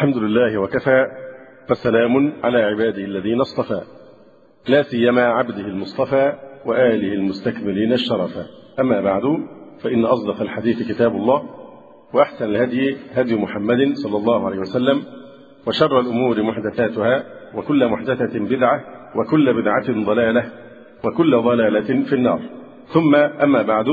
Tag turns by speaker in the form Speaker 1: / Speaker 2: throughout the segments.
Speaker 1: الحمد لله وكفى، فسلام على عباده الذين اصطفى، لا سيما عبده المصطفى وآله المستكملين الشرفا. أما بعد، فإن أصدق الحديث كتاب الله، وأحسن الهدي هدي محمد صلى الله عليه وسلم، وشر الأمور محدثاتها، وكل محدثة بدعة، وكل بدعة ضلالة، وكل ضلالة في النار. ثم أما بعد،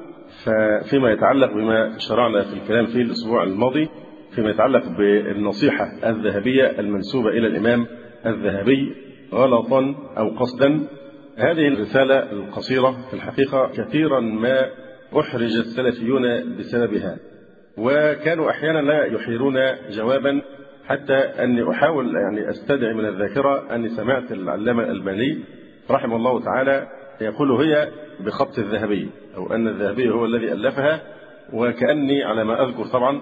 Speaker 1: ففيما يتعلق بما شرعنا في الكلام فيه الأسبوع الماضي فيما يتعلق بالنصيحة الذهبية المنسوبة إلى الإمام الذهبي غلطا أو قصدا، هذه الرسالة القصيرة في الحقيقة كثيرا ما أحرج السلفيون بسببها، وكانوا أحيانا لا يحيلون جوابا، حتى أني أحاول أستدعي من الذاكرة أني سمعت العلامة الألباني رحمه الله تعالى يقول هي بخط الذهبي، أو أن الذهبي هو الذي ألفها، وكأني على ما أذكر طبعا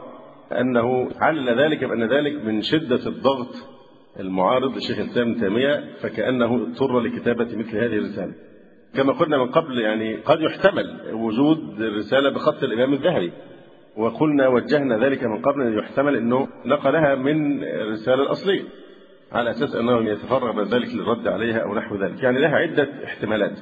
Speaker 1: أنه علل ذلك بأن ذلك من شدة الضغط المعارض لشيخ الإسلام ابن تيمية، فكأنه اضطر لكتابة مثل هذه الرسالة. كما قلنا من قبل قد يحتمل وجود الرسالة بخط الإمام الذهبي، وقلنا وجهنا ذلك من قبل أن يحتمل أنه نقلها من الرسالة الأصلية على أساس أنه يتفرغ بعد ذلك للرد عليها أو نحو ذلك، لها عدة احتمالات.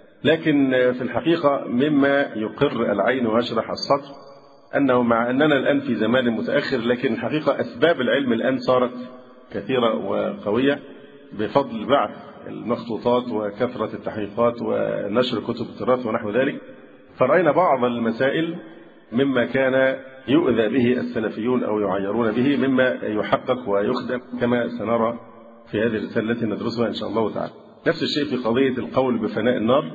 Speaker 1: لكن في الحقيقة مما يقر العين ويشرح الصدر أنه مع أننا الآن في زمان متأخر، لكن الحقيقة أسباب العلم الآن صارت كثيرة وقوية بفضل بعث المخطوطات وكثرة التحقيقات ونشر كتب التراث ونحو ذلك، فرأينا بعض المسائل مما كان يؤذى به السلفيون أو يعيرون به مما يحقق ويخدم، كما سنرى في هذه الرسالة التي ندرسها إن شاء الله تعالى. نفس الشيء في قضية القول بفناء النار،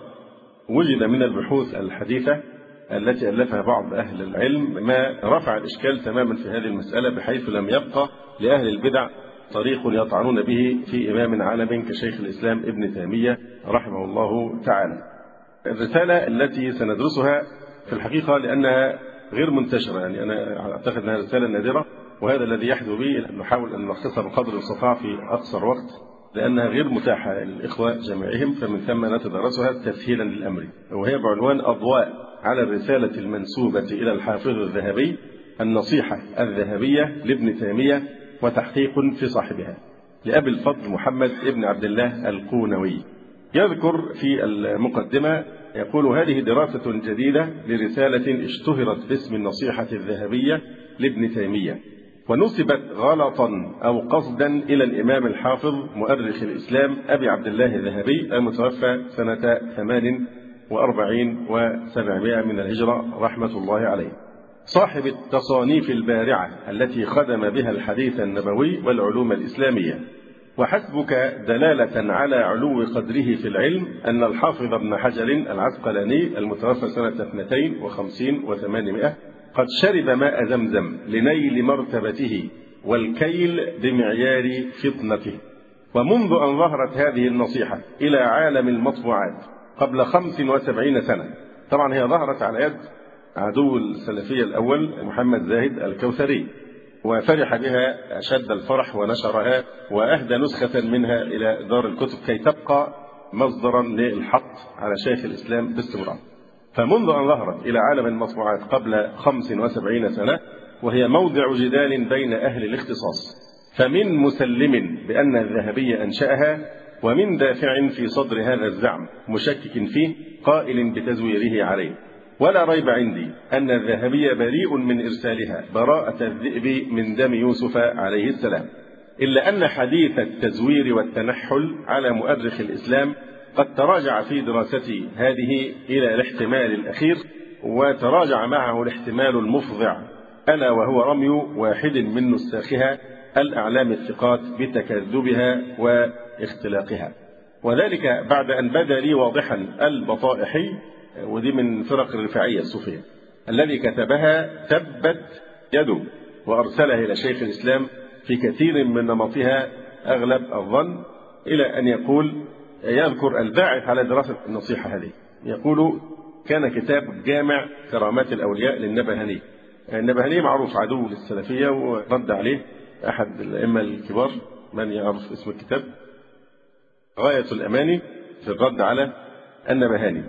Speaker 1: وجد من البحوث الحديثة التي ألفها بعض أهل العلم ما رفع الإشكال تماما في هذه المسألة، بحيث لم يبقى لأهل البدع طريق يطعنون به في إمام عالم كشيخ الإسلام ابن تيمية رحمه الله تعالى. الرسالة التي سندرسها في الحقيقة لأنها غير منتشرة، أنا أعتقد أنها رسالة نادرة، وهذا الذي يحدو به أن نحاول أن نختصر بقدر المستطاع في أقصر وقت، لأنها غير متاحة للإخوة جميعهم، فمن ثم نتدرسها تسهيلا للأمر. وهي بعنوان أضواء على الرسالة المنسوبة إلى الحافظ الذهبي، النصيحة الذهبية لابن تيمية وتحقيق في صاحبها، لأبي الفضل محمد ابن عبد الله القونوي. يذكر في المقدمة يقول: هذه دراسة جديدة لرسالة اشتهرت باسم النصيحة الذهبية لابن تيمية، ونسبت غلطا أو قصدا إلى الإمام الحافظ مؤرخ الإسلام أبي عبد الله الذهبي المتوفى سنة 48 و700 من الهجرة رحمة الله عليه، صاحب التصانيف البارعة التي خدم بها الحديث النبوي والعلوم الإسلامية. وحسبك دلالة على علو قدره في العلم أن الحافظ ابن حجر العسقلاني المتوفى سنة 52 و800 قد شرب ماء زمزم لنيل مرتبته والكيل بمعيار فطنته. ومنذ أن ظهرت هذه النصيحة إلى عالم المطبوعات قبل 75 سنة، طبعا هي ظهرت على يد عدو السلفية الأول محمد زاهد الكوثري، وفرح بها أشد الفرح ونشرها وأهدى نسخة منها إلى دار الكتب كي تبقى مصدرا للحط على شيخ الإسلام باستمرار. فمنذ أن ظهرت إلى عالم المطبوعات قبل 75 سنة وهي موضع جدال بين أهل الاختصاص، فمن مسلم بأن الذهبي أنشأها، ومن دافع في صدر هذا الزعم مشكك فيه قائل بتزويره عليه. ولا ريب عندي أن الذهبي بريء من إرسالها براءة الذئب من دم يوسف عليه السلام، إلا أن حديث التزوير والتنحل على مؤرخ الإسلام قد تراجع في دراستي هذه إلى الاحتمال الأخير، وتراجع معه الاحتمال المفضع، ألا وهو رمي واحد من نساخها الأعلام الثقات بتكذبها واختلاقها، وذلك بعد أن بدا لي واضحا البطائحي، ودي من فرق الرفاعية الصوفية، الذي كتبها تبت يده وأرسلها إلى شيخ الإسلام في كثير من نمطها أغلب الظن، إلى أن يقول يذكر الباعث على دراسة النصيحة هذه، يقول: كان كتاب جامع كرامات الأولياء للنبهاني. النبهاني معروف عدو للسلفية، ورد عليه أحد الأئمة الكبار، من يعرف اسم الكتاب؟ غاية الأماني في الرد على النبهاني.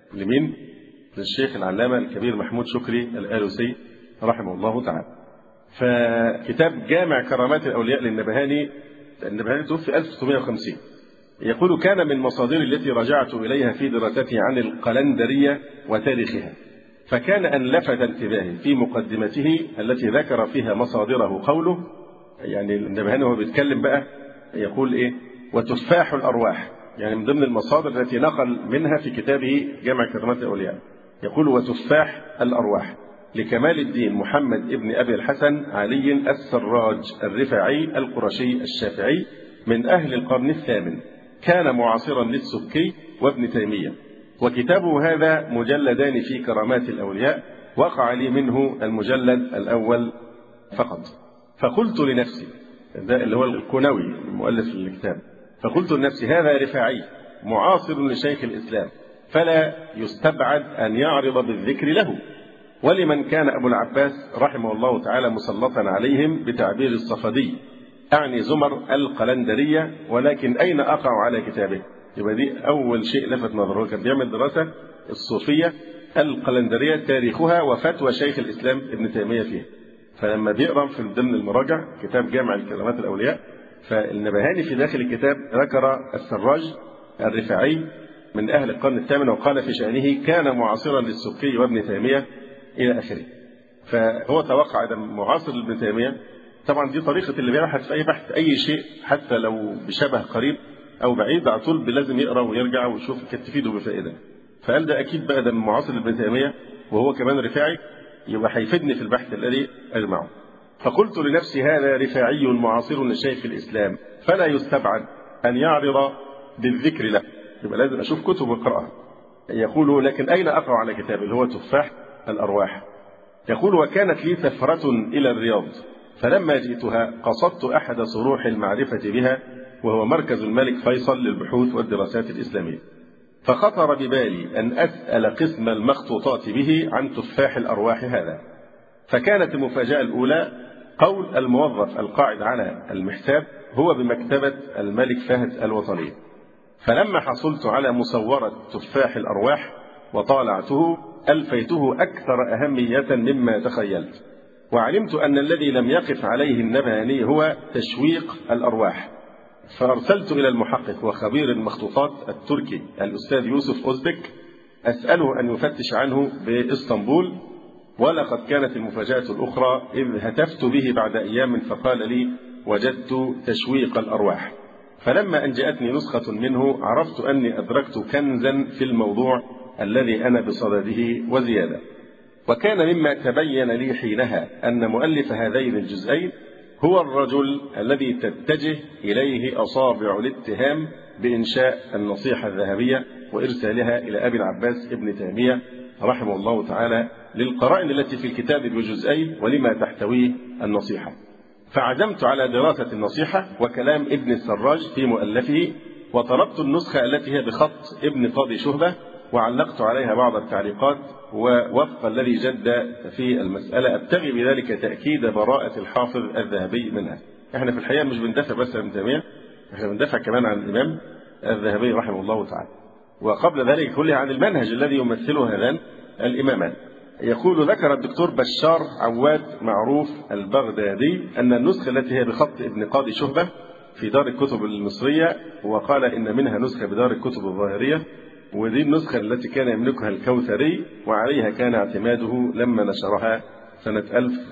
Speaker 1: لمين؟ للشيخ العلامة الكبير محمود شكري الآلوسي رحمه الله تعالى. فكتاب جامع كرامات الأولياء للنبهاني، النبهاني توفي 1650، يقول: كان من مصادر التي رجعت إليها في دراستي عن القلندرية وتاريخها، فكان أن لفت انتباهي في مقدمته التي ذكر فيها مصادره قوله، يعني النبهاني هو بيتكلم بقى يقول إيه: وتفاح الأرواح، يعني من ضمن المصادر التي نقل منها في كتابه جامع كرامات الأولياء، يقول: وتفاح الأرواح لكمال الدين محمد ابن أبي الحسن علي السراج الرفاعي القرشي الشافعي من أهل القرن الثامن، كان معاصرا للسبكي وابن تيمية، وكتابه هذا مجلدان في كرامات الأولياء، وقع لي منه المجلد الأول فقط. فقلت لنفسي، ده اللي هو الكونوي المؤلف للكتاب، فقلت لنفسي: هذا رفاعي معاصر لشيخ الإسلام، فلا يستبعد أن يعرض بالذكر له، ولمن كان أبو العباس رحمه الله تعالى مسلطا عليهم بتعبير الصفدي، أعني زمر القلندرية، ولكن أين أقع على كتابه؟ يبقى دي أول شيء لفت نظره، كان بيعمل دراسة الصوفية القلندرية تاريخها وفتوى شيخ الإسلام ابن تيمية فيها. فلما بيقرأ في ضمن المراجع كتاب جامع كرامات الأولياء، فالنبهاني في داخل الكتاب ذكر السراج الرفاعي من أهل القرن الثامن، وقال في شأنه: كان معاصرا للسبكي وابن تيمية إلى آخره. فهو توقع إذا معاصر لابن تيمية. طبعا دي طريقة اللي بيبحث في أي بحث أي شيء حتى لو بشبه قريب أو بعيد، على طول لازم يقرأ ويرجع ويشوف كانت تفيده بفائدة. فقال ده أكيد بقى ده معاصر لابن تيمية وهو كمان رفاعي، يبقى هيفيدني في البحث الذي أجمعه. فقلت لنفسي: هذا رفاعي معاصر لشيخ الإسلام، فلا يستبعد أن يعرض بالذكر له، يبقى لازم أشوف كتب وأقرأها. يقول: لكن أين أقع على كتاب اللي هو تفاح الأرواح؟ يقول: وكانت لي سفرة إلى الرياض، فلما جئتها قصدت أحد صروح المعرفة بها، وهو مركز الملك فيصل للبحوث والدراسات الإسلامية، فخطر ببالي أن أسأل قسم المخطوطات به عن تفاح الأرواح هذا. فكانت المفاجأة الأولى قول الموظف القاعد على المحساب: هو بمكتبة الملك فهد الوطنية. فلما حصلت على مصورة تفاح الأرواح وطالعته ألفيته أكثر أهمية مما تخيلت، وعلمت أن الذي لم يقف عليه النبهاني هو تشويق الأرواح، فأرسلت إلى المحقق وخبير المخطوطات التركي الأستاذ يوسف أوزبك أسأله أن يفتش عنه بإسطنبول. ولقد كانت المفاجأة الأخرى إذ هتفت به بعد أيام فقال لي: وجدت تشويق الأرواح. فلما أن جاءتني نسخة منه عرفت أني أدركت كنزا في الموضوع الذي أنا بصدده وزيادة. وكان مما تبين لي حينها أن مؤلف هذين الجزئين هو الرجل الذي تتجه إليه أصابع الاتهام بإنشاء النصيحة الذهبية وإرسالها إلى أبي العباس ابن تيمية رحمه الله تعالى للقرائن التي في الكتاب بجزئين ولما تحتويه النصيحة. فعزمت على دراسة النصيحة وكلام ابن السراج في مؤلفه، وطلبت النسخة التي هي بخط ابن قاضي شهبة، وعلقت عليها بعض التعليقات، ووفق الذي جد في المسألة أبتغي بذلك تأكيد براءة الحافظ الذهبي منها. احنا في الحقيقة مش بندافع بس عن ابن تيمية، احنا بندافع كمان عن الإمام الذهبي رحمه الله تعالى، وقبل ذلك كله عن المنهج الذي يمثله هذان الإمامان. يقول: ذكر الدكتور بشار عواد معروف البغدادي أن النسخة التي هي بخط ابن قاضي شهبة في دار الكتب المصرية، وقال إن منها نسخة بدار الكتب الظاهرية، ودي النسخة التي كان يملكها الكوثري وعليها كان اعتماده لما نشرها سنة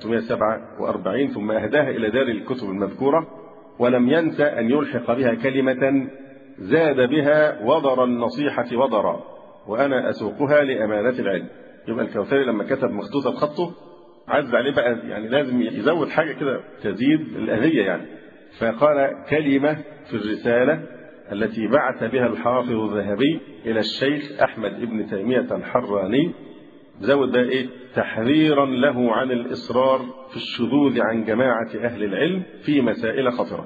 Speaker 1: 1347، ثم أهداها إلى دار الكتب المذكورة، ولم ينسى أن يلحق بها كلمة زاد بها وضر النصيحة وضرا، وأنا أسوقها لأمانة العلم. يبقى الكوثري لما كتب مخطوطة بخطه عز عليه بقى، يعني لازم يزود حاجة كده تزيد الأذية يعني، فقال كلمة في الرسالة التي بعث بها الحافظ الذهبي إلى الشيخ أحمد ابن تيمية الحراني، زود بقى إيه: تحذيرا له عن الإصرار في الشذوذ عن جماعة أهل العلم في مسائل خطرة.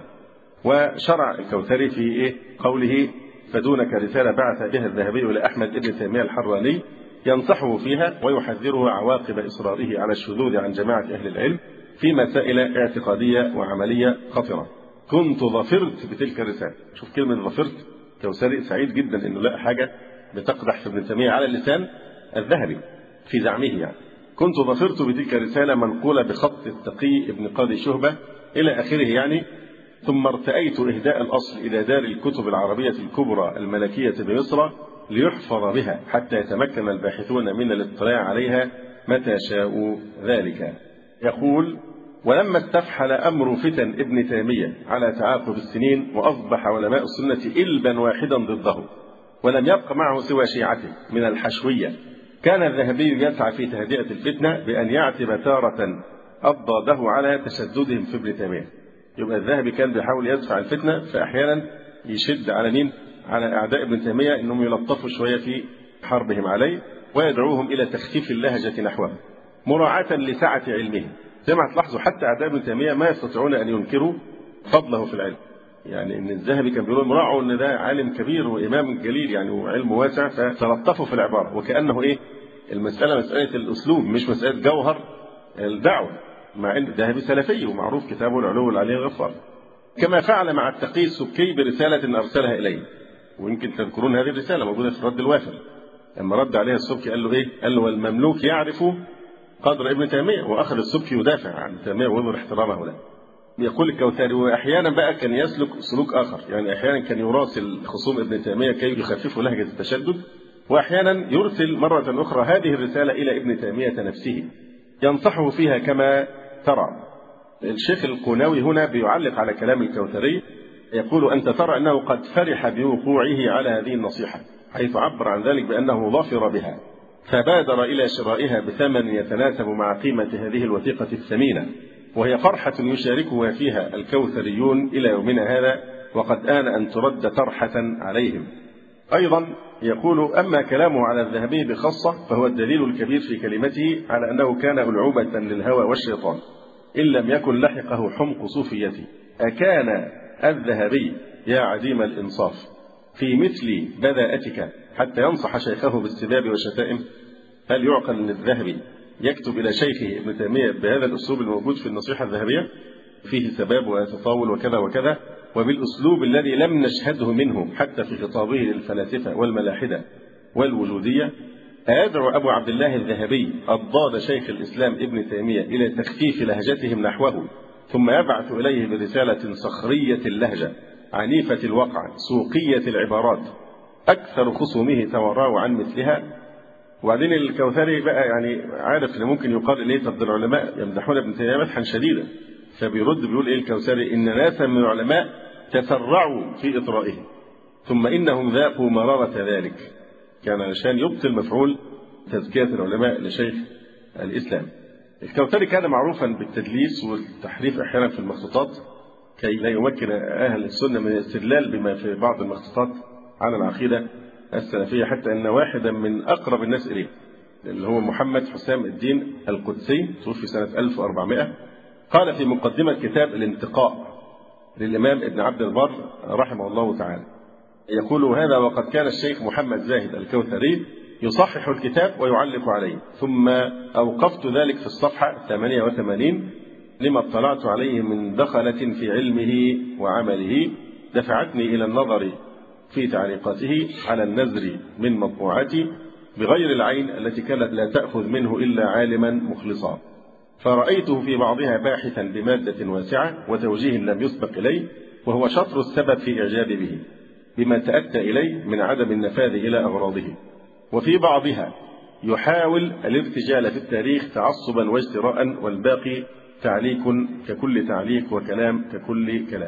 Speaker 1: وشرع الكوثري في إيه؟ قوله: فدونك رسالة بعث بها الذهبي إلى أحمد ابن تيمية الحراني ينصحه فيها ويحذره عواقب إصراره على الشذوذ عن جماعة أهل العلم في مسائل اعتقادية وعملية خطرة. كنت ظفرت بتلك الرسالة. شوف كلمة ظفرت، كوثري سعيد جدا إنه لقى حاجة بتقدح في ابن تيمية على لسان الذهبي في زعمه يعني. كنت ظفرت بتلك الرسالة منقولة بخط التقي ابن قاضي شهبة إلى آخره يعني. ثم ارتأيت إهداء الأصل إلى دار الكتب العربية الكبرى الملكية بمصر ليحفظ بها حتى يتمكن الباحثون من الاطلاع عليها متى شاءوا ذلك. يقول: ولما استفحل أمر فتن ابن تيمية على تعاقب السنين وأصبح علماء السنة إلبا واحدا ضده ولم يبق معه سوى شيعته من الحشوية، كان الذهبي يسعى في تهدئة الفتنة بأن يعتب تارة أضاده على تشددهم في ابن تيمية. يبقى الذهبي كان بيحاول يدفع الفتنة، فأحيانا يشد على مين؟ على أعداء ابن تيمية إنهم يلطفوا شوية في حربهم عليه ويدعوهم إلى تخفيف اللهجة نحوه مراعاة لسعة علمهم. زي ما هتلاحظوا حتى أعداء ابن تيمية ما يستطيعون أن ينكروا فضله في العلم. يعني إن الذهبي كان بيقول مراعوا إن ده عالم كبير وإمام جليل يعني وعلمه واسع، فتلطفوا في العبارة وكأنه إيه؟ المسألة مسألة الأسلوب مش مسألة جوهر الدعوة، مع أن الذهبي سلفي ومعروف كتابه العلو العلي الغفار. كما فعل مع التقي السبكي برسالة أرسلها إليه، ويمكن تذكرون هذه الرسالة موجودة في الرد الوافر. لما رد عليها السبكي قال له إيه؟ قال له: والمملوك يعرف قدر ابن تيمية، وأخذ السبكي يدافع عن تيمية ويظهر احترامه له. يقول الكوثري: وأحيانا بقى كان يسلك سلوك آخر، يعني أحيانا كان يراسل خصوم ابن تيمية كي يخففوا لهجة التشدد، وأحيانا يرسل مرة أخرى هذه الرسالة إلى ابن تيمية نفسه ينصحه فيها كما ترى. الشيخ القوناوي هنا بيعلق على كلام الكوثري، يقول: أنت ترى أنه قد فرح بوقوعه على هذه النصيحة، حيث عبر عن ذلك بأنه ظفر بها فبادر إلى شرائها بثمن يتناسب مع قيمة هذه الوثيقة الثمينة، وهي فرحة يشاركها فيها الكوثريون إلى يومنا هذا، وقد آن أن ترد طرحة عليهم. أيضا يقول: أما كلامه على الذهبي بخاصة فهو الدليل الكبير في كلمته على أنه كان ألعوبة للهوى والشيطان إن لم يكن لحقه حمق صوفيته. أكان الذهبي يا عديم الإنصاف في مثل بداءتك حتى ينصح شيخه بالسباب والشتائم؟ هل يعقل أن الذهبي يكتب إلى شيخه ابن تيمية بهذا الأسلوب الموجود في النصيحة الذهبية، فيه سباب وتطاول وكذا وكذا، وبالأسلوب الذي لم نشهده منه حتى في خطابه للفلاسفة والملاحدة والوجودية؟ أيدعو أبو عبد الله الذهبي أضداد شيخ الإسلام ابن تيمية إلى تخفيف لهجتهم نحوه، ثم يبعث إليه برسالة صخرية اللهجة عنيفة الوقع سوقية العبارات أكثر خصومه توراه عن مثلها؟ وبعدين الكوثري بقى يعني عارف ان ممكن يقال اليه طب العلماء يمدحون ابن تيميه مدحا شديدا، فبيرد بيقول ايه الكوثري: ان ناسا من العلماء تسرعوا في اطرائه ثم انهم ذاقوا مراره ذلك. كان علشان يبطل مفعول تزكيه العلماء لشيخ الاسلام. الكوثري كان معروفا بالتدليس والتحريف احيانا في المخطوطات كي لا يمكن اهل السنه من الاستدلال بما في بعض المخطوطات على العقيده السلفية، حتى أن واحدا من أقرب الناس إليه اللي هو محمد حسام الدين القدسي توفي سنة 1400 قال في مقدمة كتاب الانتقاء للإمام ابن عبد البر رحمه الله تعالى، يقول: هذا وقد كان الشيخ محمد زاهد الكوثري يصحح الكتاب ويعلق عليه، ثم أوقفت ذلك في الصفحة 88 لما اطلعت عليه من دخلة في علمه وعمله دفعتني إلى النظر في تعليقاته على النزر من مطبوعاتي بغير العين التي كانت لا تأخذ منه إلا عالما مخلصا، فرأيته في بعضها باحثا بمادة واسعة وتوجيه لم يسبق إليه، وهو شطر السبب في إعجاب به بما تأتى إليه من عدم النفاذ إلى أغراضه، وفي بعضها يحاول الارتجال في التاريخ تعصبا واجتراء، والباقي تعليق ككل تعليق وكلام ككل كلام،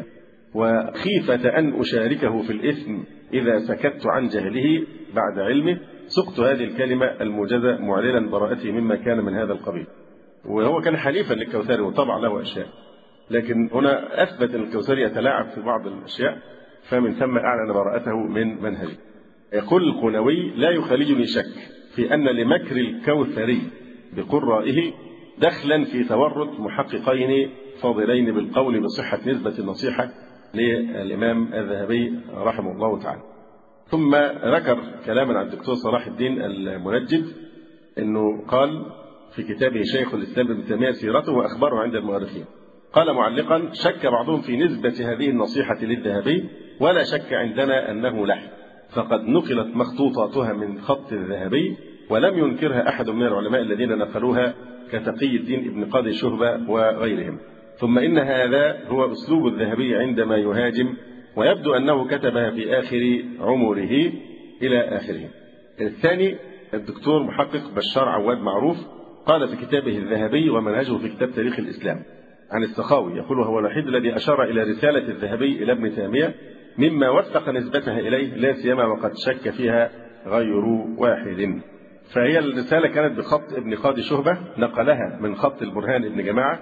Speaker 1: وخيفة أن أشاركه في الإثم إذا سكت عن جهله بعد علمه سقت هذه الكلمة الموجزة معلنا براءتي مما كان من هذا القبيل. وهو كان حليفا للكوثري وطبع له أشياء، لكن هنا أثبت أن الكوثري يتلاعب في بعض الأشياء، فمن ثم أعلن براءته من منهجه. يقول القوناوي: لا يخالجني شك في أن لمكر الكوثري بقرائه دخلا في تورط محققين فاضلين بالقول بصحة نسبة النصيحة للإمام الذهبي رحمه الله تعالى. ثم ذكر كلاما عن الدكتور صلاح الدين المنجد أنه قال في كتابه شيخ الإسلام ابن تيمية سيرته وأخباره عند المؤرخين، قال معلقا: شك بعضهم في نسبة هذه النصيحة للذهبي، ولا شك عندنا أنه لحن، فقد نقلت مخطوطاتها من خط الذهبي ولم ينكرها أحد من العلماء الذين نقلوها كتقي الدين ابن قاضي شهبة وغيرهم. ثم إن هذا هو أسلوب الذهبي عندما يهاجم، ويبدو أنه كتبها في آخر عمره إلى آخره. الثاني الدكتور محقق بشار عواد معروف قال في كتابه الذهبي ومنهجه في كتاب تاريخ الإسلام عن السخاوي، يقول هو الوحيد الذي أشار إلى رسالة الذهبي إلى ابن تيمية مما وثق نسبتها إليه، لا سيما وقد شك فيها غير واحد. فهي الرسالة كانت بخط ابن قاضي شهبة، نقلها من خط البرهان ابن جماعة،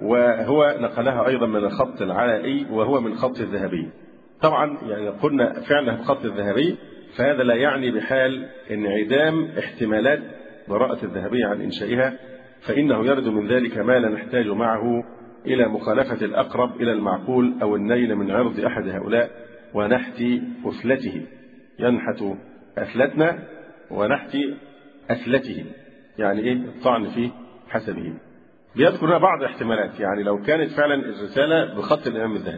Speaker 1: وهو نقلها أيضا من الخط العلائي وهو من خط الذهبي. طبعا يعني قلنا فعلا بخط الذهبي، فهذا لا يعني بحال انعدام احتمالات براءة الذهبي عن إنشائها، فإنه يرد من ذلك ما لا نحتاج معه إلى مخالفة الأقرب إلى المعقول أو النيل من عرض أحد هؤلاء ونحت أثلته. ينحت أثلتنا ونحت أثلته، يعني إيه؟ الطعن في حسبه. بيذكر بعض احتمالات، يعني لو كانت فعلا الرسالة بخط الإمام الذهبي،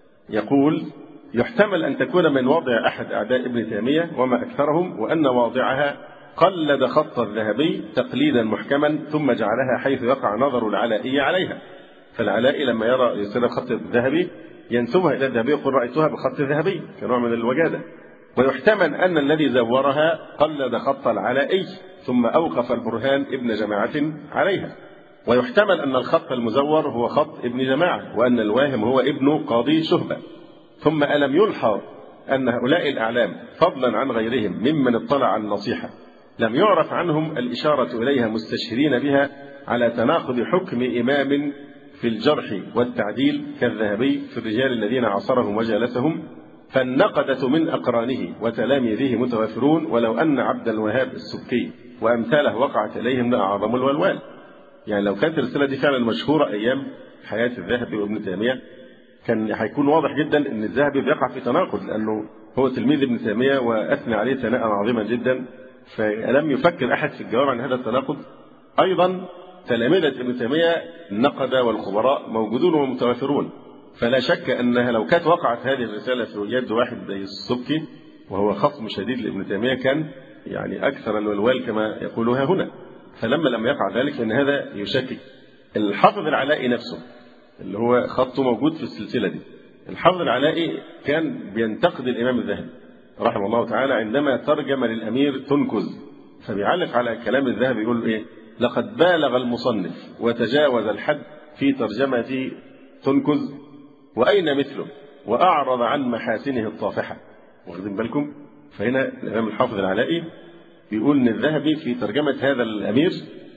Speaker 1: يقول يحتمل أن تكون من وضع أحد أعداء ابن تيمية وما أكثرهم، وأن واضعها قلد خط الذهبي تقليدا محكما ثم جعلها حيث يقع نظر العلائي عليها. فالعلائي لما يرى رسالة خط الذهبي ينسبها إلى الذهبي يقول رأيتها بخط الذهبي كنوع من الوجادة. ويحتمل أن الذي زورها قلد خط العلائي ثم أوقف البرهان ابن جماعة عليها. ويحتمل أن الخط المزور هو خط ابن جماعة، وأن الواهم هو ابن قاضي شهبة. ثم ألم يلحظ أن هؤلاء الأعلام فضلا عن غيرهم ممن اطلع على النصيحة لم يعرف عنهم الإشارة إليها مستشيرين بها على تناقض حكم إمام في الجرح والتعديل كالذهبي في الرجال الذين عاصرهم وجالسهم، فالنقدة من أقرانه وتلاميذه متوافرون، ولو أن عبد الوهاب السبكي وأمثاله وقعت إليهم لأعظم الولوال. يعني لو كانت الرسالة دي فعلا مشهورة أيام حياة الذهبي وابن تيمية كان هيكون واضح جدا أن الذهبي بيقع في تناقض، لأنه هو تلميذ ابن تيمية وأثنى عليه ثناء عظيما جدا، فلم يفكر أحد في الجواب عن هذا التناقض. أيضا تلاميذة ابن تيمية النقدة والخبراء موجودون ومتوافرون، فلا شك أنها لو كانت وقعت هذه الرسالة في يد واحد زي السبكي وهو خصم شديد لابن تيمية كان يعني أكثر الولوال كما يقولها هنا. فلما لم يقع ذلك فإن هذا يشكك. الحافظ العلائي نفسه اللي هو خطه موجود في السلسلة دي، الحافظ العلائي كان بينتقد الإمام الذهبي رحمه الله تعالى عندما ترجم للأمير تنكز، فبيعلق على كلام الذهبي يقول إيه؟ لقد بالغ المصنف وتجاوز الحد في ترجمة تنكز، وأين مثله وأعرض عن محاسنه الطافحة. واخدين بالكم؟ فهنا الإمام الحافظ العلائي بيقول إن الذهبي في ترجمة هذا الأمير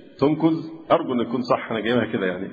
Speaker 1: تنكز، أرجو أن يكون صح، أنا جايبها كده يعني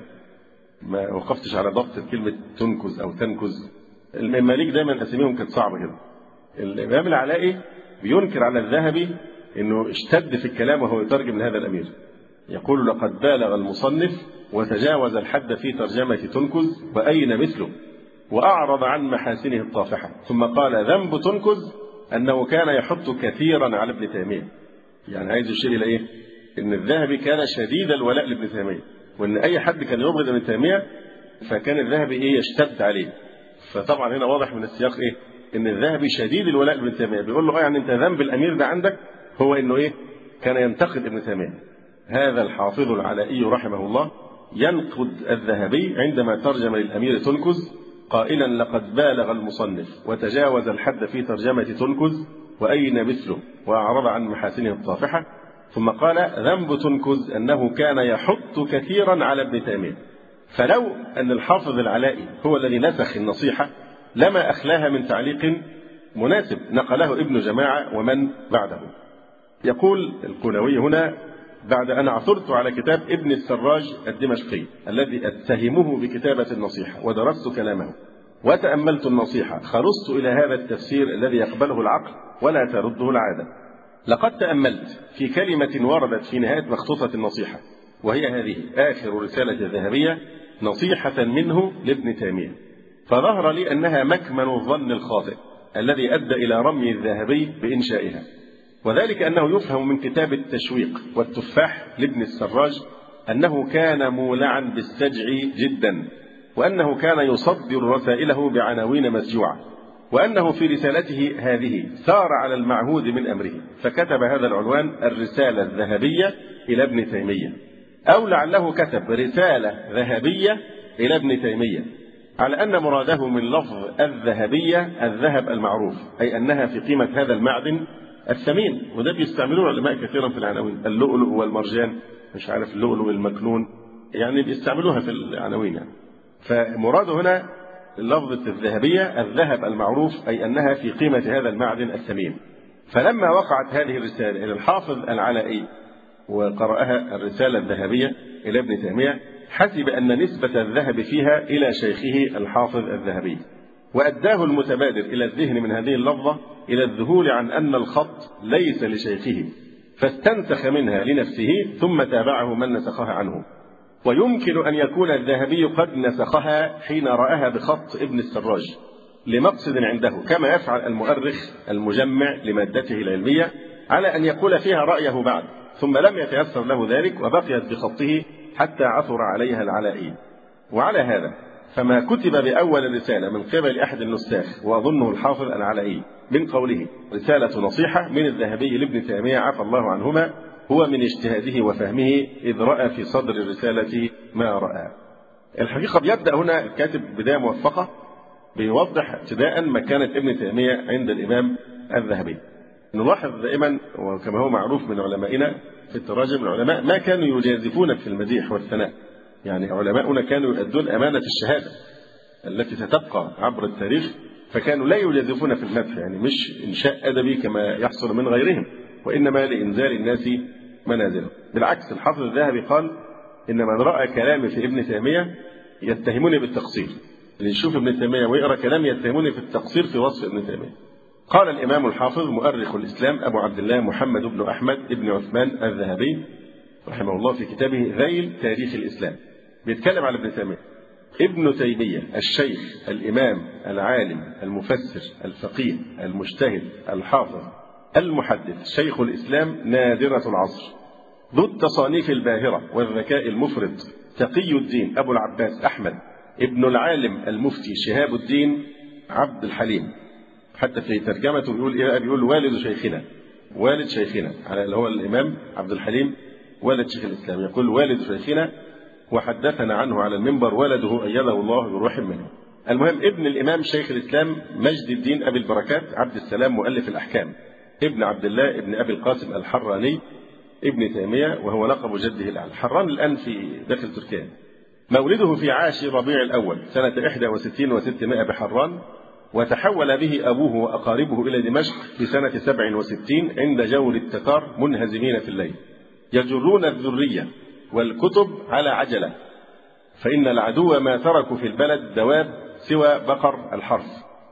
Speaker 1: ما وقفتش على ضبط كلمة تنكز أو تنكز، المماليك دايما أساميهم كانت صعبة كده. الإمام العلائي بينكر على الذهبي إنه اشتد في الكلام وهو يترجم لهذا الأمير، يقول لقد بالغ المصنف وتجاوز الحد في ترجمة تنكز، وأين مثله وأعرض عن محاسنه الطافحة. ثم قال ذنب تنكز أنه كان يحط كثيرا على ابن تيمية. يعني عايز يشير إلى إيه؟ إن الذهبي كان شديد الولاء لابن تيمية، وإن أي حد كان يبغض ابن تيمية فكان الذهبي إيه؟ يشتد عليه. فطبعا هنا واضح من السياق إيه؟ إن الذهبي شديد الولاء لابن تيمية، بيقول له يعني أنت ذنب الأمير ده عندك هو إنه إيه؟ كان ينتقد ابن تيمية. هذا الحافظ العلائي رحمه الله ينقد الذهبي عندما ترجم للأمير تنكز قائلا لقد بالغ المصنف وتجاوز الحد في ترجمة تنكز، وأين مثله وأعرض عن محاسنه الطافحة. ثم قال ذنب تنكز أنه كان يحط كثيرا على ابن تيمية. فلو أن الحافظ العلائي هو الذي نسخ النصيحة لما أخلاها من تعليق مناسب نقله ابن جماعة ومن بعده. يقول القنوي هنا بعد أن عثرت على كتاب ابن السراج الدمشقي الذي أتهمه بكتابة النصيحة ودرست كلامه وتأملت النصيحة، خلصت إلى هذا التفسير الذي يقبله العقل ولا ترده العادة. لقد تأملت في كلمة وردت في نهاية مخطوطة النصيحة، وهي هذه آخر رسالة ذهبية نصيحة منه لابن تيمية، فظهر لي أنها مكمن الظن الخاطئ الذي أدى إلى رمي الذهبي بإنشائها، وذلك أنه يفهم من كتاب التشويق والتفاح لابن السراج أنه كان مولعا بالسجع جدا، وأنه كان يصدر رسائله بعناوين مسجوعة، وأنه في رسالته هذه سار على المعهود من أمره، فكتب هذا العنوان الرسالة الذهبية إلى ابن تيمية، أو لعله كتب رسالة ذهبية إلى ابن تيمية، على أن مراده من لفظ الذهبية الذهب المعروف، أي أنها في قيمة هذا المعدن الثمين. وده بيستعملوه العلماء كثيرا في العناوين، اللؤلؤ والمرجان، مش عارف اللؤلؤ والمكنون، يعني بيستعملوها في العناوين يعني. فمراده هنا لفظة الذهبية الذهب المعروف، أي أنها في قيمة هذا المعدن الثمين. فلما وقعت هذه الرسالة إلى الحافظ العلائي وقرأها الرسالة الذهبية إلى ابن تيمية، حسب أن نسبة الذهب فيها إلى شيخه الحافظ الذهبي، وأداه المتبادر إلى الذهن من هذه اللفظة إلى الذهول عن أن الخط ليس لشيخه، فاستنسخ منها لنفسه ثم تابعه من نسخها عنه. ويمكن أن يكون الذهبي قد نسخها حين رآها بخط ابن السراج لمقصد عنده، كما يفعل المؤرخ المجمع لمادته العلمية، على أن يقول فيها رأيه بعد، ثم لم يتيسر له ذلك وبقيت بخطه حتى عثر عليها العلائي. وعلى هذا فما كتب بأول الرسالة من قبل أحد النساخ، وأظنه الحافظ العلائي، من قوله رسالة نصيحة من الذهبي لابن تيمية عفى الله عنهما، هو من اجتهاده وفهمه، إذ رأى في صدر الرسالة ما رأى. الحقيقة بيبدأ هنا الكاتب بداية موفقة، بيوضح ابتداء مكانة ابن تيمية عند الإمام الذهبي. نلاحظ دائما، وكما هو معروف من علمائنا في التراجم، العلماء ما كانوا يجازفون في المديح والثناء، يعني علماؤنا كانوا يؤدون أمانة الشهادة التي ستبقى عبر التاريخ، فكانوا لا يجازفون في المدح، يعني مش إنشاء أدبي كما يحصل من غيرهم، وإنما لإنزال الناس منازلهم. بالعكس، الحافظ الذهبي قال إن من رأى كلامي في ابن تيمية يتهمني بالتقصير، اللي يشوف ابن تيمية ويقرأ كلامي يتهمني في التقصير في وصف ابن تيمية. قال الإمام الحافظ مؤرخ الإسلام أبو عبد الله محمد بن أحمد بن عثمان الذهبي رحمه الله في كتابه ذيل تاريخ الإسلام، بيتكلم على ابن تيمية: ابن تيمية الشيخ الإمام العالم المفسر الفقيه المجتهد الحافظ المحدث، شيخ الإسلام نادرة العصر، ذو التصانيف الباهرة والذكاء المفرط، تقي الدين أبو العباس أحمد ابن العالم المفتي شهاب الدين عبد الحليم. حتى في ترجمته بيقول إيه؟ بيقول والد شيخنا، والد شيخنا، على اللي هو الإمام عبد الحليم والد شيخ الإسلام، يقول والد شيخنا، وحدثنا عنه على المنبر ولده أيده الله بروح منه. المهم ابن الإمام شيخ الإسلام مجد الدين أبي البركات عبد السلام مؤلف الأحكام، ابن عبد الله ابن أبي القاسم الحراني ابن تيمية، وهو لقب جده الأعلى. الحران الآن في داخل تركيا. مولده في عاشر ربيع الأول سنة 61 و600 بحران، وتحول به أبوه وأقاربه إلى دمشق في سنة 67 عند جور التتار منهزمين في الليل، يجرون الذرية والكتب على عجلة، فإن العدو ما تركوا في البلد دواب سوى بقر الحرث،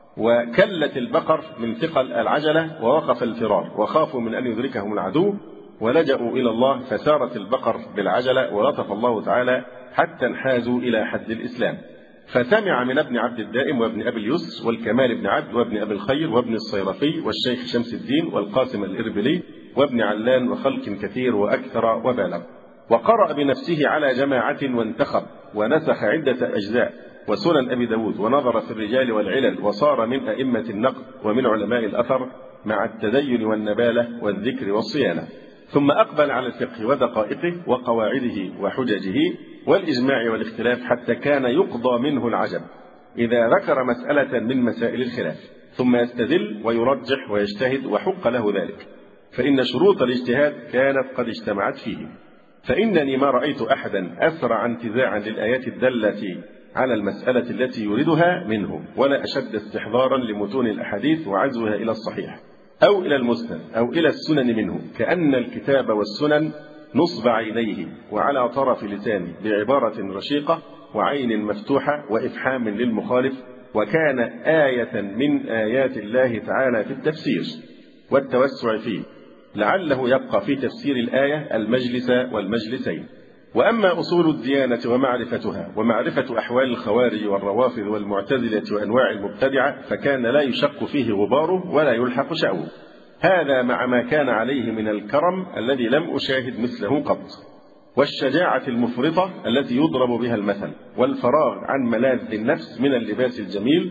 Speaker 1: وكلت البقر من ثقل العجلة ووقف الفرار، وخافوا من أن يدركهم العدو ولجأوا إلى الله، فسارت البقر بالعجلة ولطف الله تعالى حتى انحازوا إلى حد الإسلام. فسمع من ابن عبد الدائم وابن أبي اليسر والكمال بن عبد وابن أبي الخير وابن الصيرفي والشيخ شمس الدين والقاسم الإربلي وابن علان وخلق كثير وأكثر وبالغ، وقرأ بنفسه على جماعة وانتخب ونسخ عدة أجزاء وسنن أبي داود، ونظر في الرجال والعلل، وصار من أئمة النقد ومن علماء الأثر مع التدين والنبالة والذكر والصيانة. ثم أقبل على الفقه ودقائقه وقواعده وحججه والإجماع والاختلاف، حتى كان يقضى منه العجب إذا ذكر مسألة من مسائل الخلاف، ثم يستدل ويرجح ويجتهد، وحق له ذلك، فإن شروط الاجتهاد كانت قد اجتمعت فيه. فإنني ما رأيت أحدا أسرع انتزاعا للآيات الدالة على المسألة التي يريدها منه، ولا أشد استحضارا لمتون الأحاديث وعزوها إلى الصحيح أو إلى المسند أو إلى السنن منه، كأن الكتاب والسنن نصب عينيه وعلى طرف لسانه بعبارة رشيقة وعين مفتوحة وإفحام للمخالف، وكان آية من آيات الله تعالى في التفسير والتوسع فيه، لعله يبقى في تفسير الآية المجلس والمجلسين. وأما أصول الديانة ومعرفتها ومعرفة أحوال الخوارج والروافض والمعتزلة وأنواع المبتدعة، فكان لا يشق فيه غباره ولا يلحق شأوه، هذا مع ما كان عليه من الكرم الذي لم أشاهد مثله قط، والشجاعة المفرطة التي يضرب بها المثل، والفراغ عن ملاذ النفس من اللباس الجميل،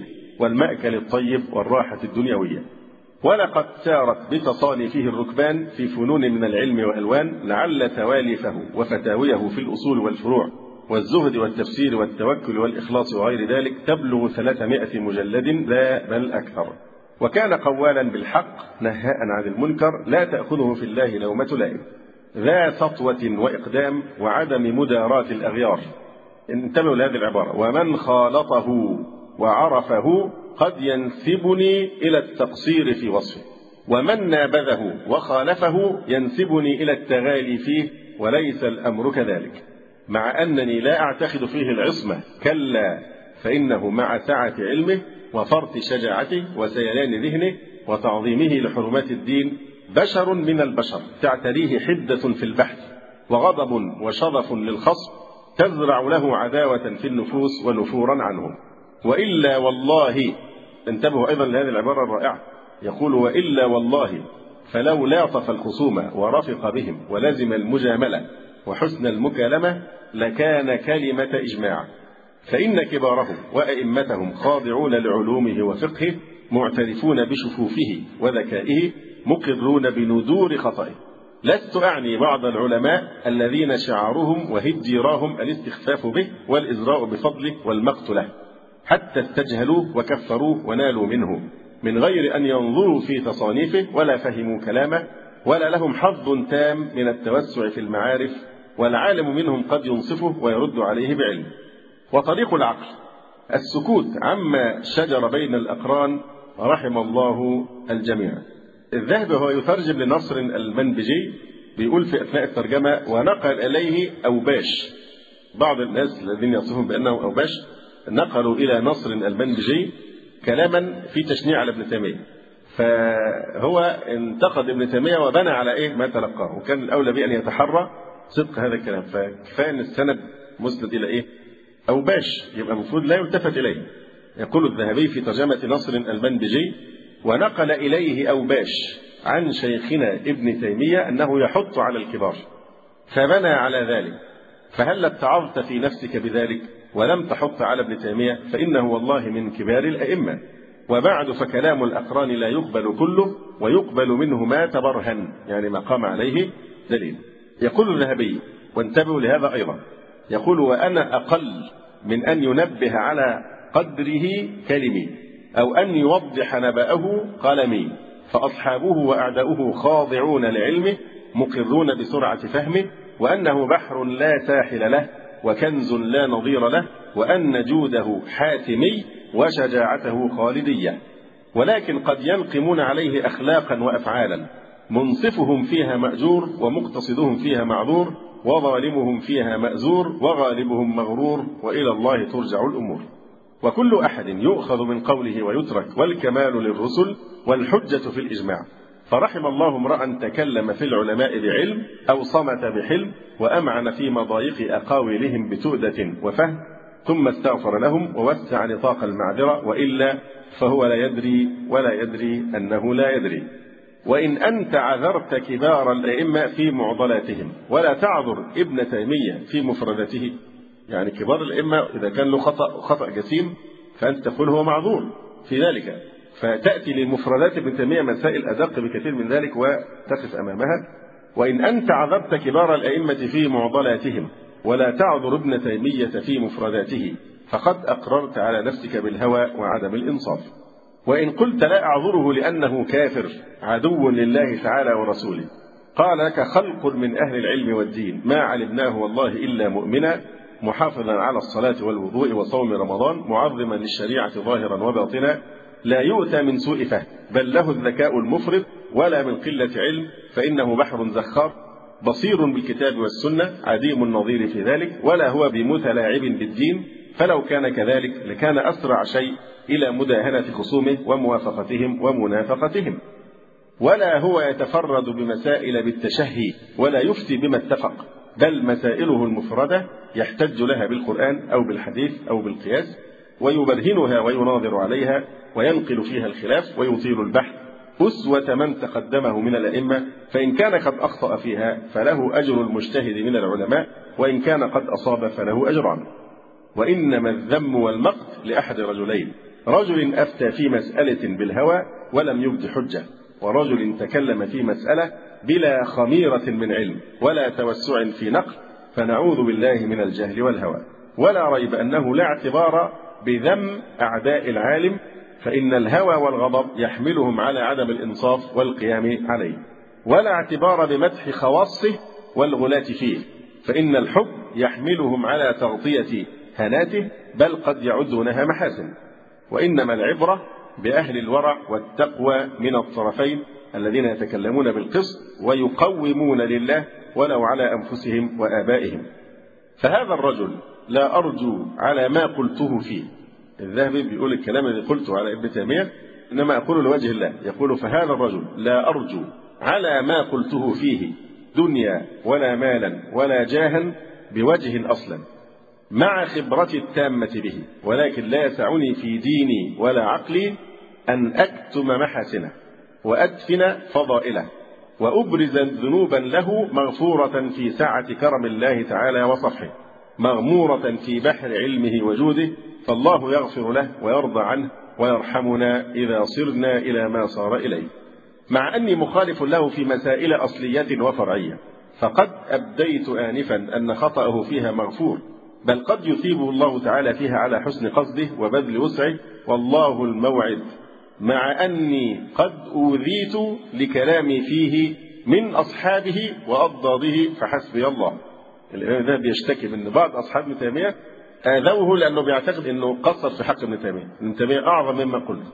Speaker 1: والمأكل الطيب والراحة الدنيوية. ولقد سارت بتصانيفه الركبان في فنون من العلم وألوان، لعل تواليفه وفتاويه في الأصول والفروع والزهد والتفسير والتوكل والإخلاص وغير ذلك تبلغ 300 مجلد لا بل أكثر. وكان قوالا بالحق نهاء عن المنكر، لا تأخذه في الله لومة لائم، ذا سطوة وإقدام وعدم مداراة الأغيار. انتبهوا لهذه العبارة: ومن خالطه وعرفه قد ينسبني إلى التقصير في وصفه، ومن نابذه وخالفه ينسبني إلى التغالي فيه، وليس الأمر كذلك، مع أنني لا أعتقد فيه العصمة، كلا، فإنه مع سعة علمه وفرط شجاعته وسيلان ذهنه وتعظيمه لحرمات الدين بشر من البشر تعتريه حدة في البحث وغضب وشظف للخصم تزرع له عداوة في النفوس ونفورا عنه. وإلا والله، انتبهوا أيضا لهذه العبارة الرائعة، يقول: وإلا والله فلو لاطف الخصوم ورفق بهم ولزم المجاملة وحسن المكالمة لكان كلمة إجماع، فإن كبارهم وأئمتهم خاضعون لعلومه وفقهه، معترفون بشفوفه وذكائه، مقرون بندور خطئه. لست أعني بعض العلماء الذين شعارهم وهجيراهم الاستخفاف به والإزراء بفضله والمقت له، حتى استجهلوه وكفروه ونالوا منه من غير أن ينظروا في تصانيفه ولا فهموا كلامه ولا لهم حظ تام من التوسع في المعارف، والعالم منهم قد ينصفه ويرد عليه بعلم. وطريق العقل السكوت عما شجر بين الأقران، رحم الله الجميع. الذهبي هو يترجم لنصر المنبجي، بيقول في أثناء الترجمة: ونقل إليه أوباش. بعض الناس الذين يصفون بأنه أوباش نقلوا إلى نصر المنبجي كلاما في تشنيع على ابن تيمية، فهو انتقد ابن تيمية وبنى على ما تلقاه، وكان الأولى بأن يتحرى صدق هذا الكلام، فكفاية أن السند مسند إلى أوباش، يبقى المفروض لا يلتفت إليه. يقول الذهبي في ترجمة نصر المنبجي: ونقل إليه أوباش عن شيخنا ابن تيمية أنه يحط على الكبار، فبنى على ذلك، فهل اتعظت في نفسك بذلك ولم تحط على ابن تيمية، فإنه والله من كبار الأئمة. وبعد فكلام الأقران لا يقبل كله، ويقبل منه ما تبرهن، يعني ما قام عليه دليل. يقول الذهبي، وانتبهوا لهذا أيضا، يقول: وأنا أقل من أن ينبه على قدره كلمي أو أن يوضح نبأه قلمي، فأصحابه وأعداؤه خاضعون لعلمه مقرون بسرعة فهمه، وأنه بحر لا ساحل له وكنز لا نظير له، وأن جوده حاتمي وشجاعته خالدية، ولكن قد ينقمون عليه أخلاقا وأفعالا، منصفهم فيها مأجور ومقتصدهم فيها معذور، وظالمهم فيها مأزور وغالبهم مغرور، وإلى الله ترجع الأمور. وكل أحد يؤخذ من قوله ويترك، والكمال للرسل والحجة في الإجماع. فرحم الله امرأ تكلم في العلماء بعلم أو صمت بحلم، وأمعن في مضايق أقاويلهم بتؤدة وفهم، ثم استغفر لهم ووسع نطاق المعذرة، وإلا فهو لا يدري ولا يدري أنه لا يدري. وإن أنت عذرت كبار الأئمة في معضلاتهم ولا تعذر ابن تيمية في مفردته، يعني كبار الأئمة إذا كان له خطأ جسيم فأنت تقول هو معذور في ذلك، فتأتي لمفردات ابن تيمية مسائل أدق بكثير من ذلك وتقف أمامها. وإن أنت عذرت كبار الأئمة في معضلاتهم ولا تعذر ابن تيمية في مفرداته، فقد أقررت على نفسك بالهوى وعدم الإنصاف. وإن قلت لا أعذره لأنه كافر عدو لله تعالى ورسوله، قال لك خلق من أهل العلم والدين ما علمناه والله إلا مؤمنا، محافظا على الصلاة والوضوء وصوم رمضان، معظما للشريعة ظاهرا وباطنا، لا يؤتى من سوء فهم، بل له الذكاء المفرط ولا من قلة علم، فإنه بحر زخار بصير بالكتاب والسنة، عديم النظير في ذلك، ولا هو بمتلاعب بالدين، فلو كان كذلك لكان أسرع شيء إلى مداهنة خصومه وموافقتهم ومنافقتهم. ولا هو يتفرد بمسائل بالتشهي ولا يفتي بما اتفق، بل مسائله المفردة يحتج لها بالقرآن أو بالحديث أو بالقياس، ويبرهنها ويناظر عليها وينقل فيها الخلاف ويطيل البحث، أسوة من تقدمه من الأئمة، فإن كان قد أخطأ فيها فله أجر المجتهد من العلماء، وإن كان قد أصاب فله أجران. وإنما الذم والمقت لأحد رجلين، رجل أفتى في مسألة بالهوى ولم يبد حجة، ورجل تكلم في مسألة بلا خميرة من علم ولا توسع في نقل، فنعوذ بالله من الجهل والهوى. ولا ريب أنه لا اعتبار بذم أعداء العالم، فإن الهوى والغضب يحملهم على عدم الإنصاف والقيام عليه، ولا اعتبار بمدح خواصه والغلاة فيه، فإن الحب يحملهم على تغطية هناته، بل قد يعدونها محاسن. وإنما العبرة بأهل الورع والتقوى من الطرفين الذين يتكلمون بالقسط ويقومون لله ولو على أنفسهم وآبائهم. فهذا الرجل لا أرجو على ما قلته فيه. الذهبي بيقول الكلام الذي قلته على ابن تيمية إنما أقول لوجه الله، يقول فهذا الرجل لا أرجو على ما قلته فيه دنيا ولا مالا ولا جاها بوجه أصلا، مع خبرتي التامة به، ولكن لا يسعني في ديني ولا عقلي أن أكتم محاسنه وأدفن فضائله وأبرز ذنوبا له مغفورة في سعة كرم الله تعالى وصفحه، مغمورة في بحر علمه وجوده، فالله يغفر له ويرضى عنه ويرحمنا إذا صرنا إلى ما صار إليه. مع أني مخالف له في مسائل أصلية وفرعية، فقد أبديت آنفا أن خطأه فيها مغفور، بل قد يثيبه الله تعالى فيها على حسن قصده وبذل وسعه، والله الموعد، مع أني قد أوذيت لكلامي فيه من أصحابه وأضداده فحسبي الله. الإمام ده بيشتكي من بعض أصحاب ابن تيمية آذوه لأنه بيعتقد أنه قصر في حق ابن تيمية، ابن تيمية أعظم مما قلت،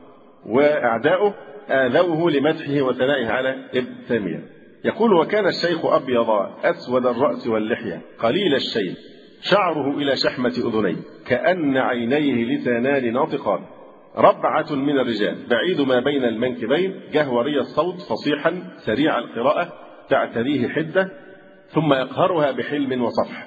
Speaker 1: وأعداؤه آذوه لمدحه وثنائه على ابن تيمية. يقول وكان الشيخ أبيض أسود الرأس واللحية قليل الشيب، شعره إلى شحمة أذنيه، كأن عينيه لسانان ناطقان، ربعة من الرجال، بعيد ما بين المنكبين، جهوري الصوت، فصيحا سريع القراءة، تعتريه حدة، ثم يقهرها بحلم وصفح.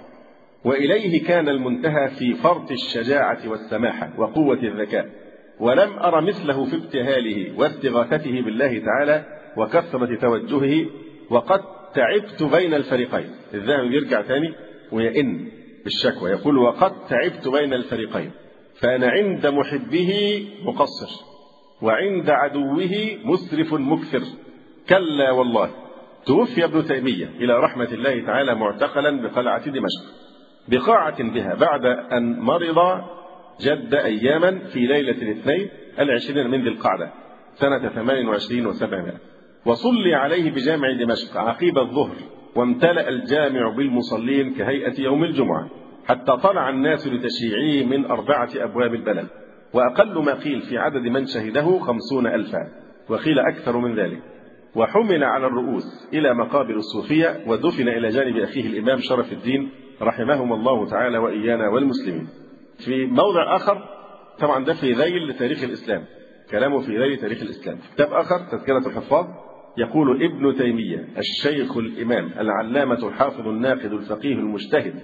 Speaker 1: وإليه كان المنتهى في فرط الشجاعة والسماحة وقوة الذكاء، ولم أر مثله في ابتهاله واستغاثته بالله تعالى وكثرة توجهه. وقد تعبت بين الفريقين. الذهبي بيرجع تاني ويئن بالشكوى، يقول وقد تعبت بين الفريقين، فأنا عند محبه مقصر وعند عدوه مسرف مكثر. كلا والله. توفي ابن تيمية إلى رحمة الله تعالى معتقلا بقلعة دمشق، بقاعة بها، بعد أن مرض جد أياما في ليلة الاثنين 20 من ذي القعدة سنة 28 و700، وصلي عليه بجامع دمشق عقيب الظهر، وامتلأ الجامع بالمصلين كهيئة يوم الجمعة، حتى طلع الناس لتشييعه من 4 أبواب البلد، وأقل ما قيل في عدد من شهده 50,000، وقيل أكثر من ذلك. وحمل على الرؤوس إلى مقابر الصوفية، ودفن إلى جانب أخيه الإمام شرف الدين رحمهم الله تعالى وإيانا والمسلمين. في موضع آخر، طبعا ده في ذيل تاريخ الإسلام، كلامه في ذيل تاريخ الإسلام، كتاب آخر تذكرة الحفاظ، يقول ابن تيمية الشيخ الإمام العلامة الحافظ الناقد الفقيه المجتهد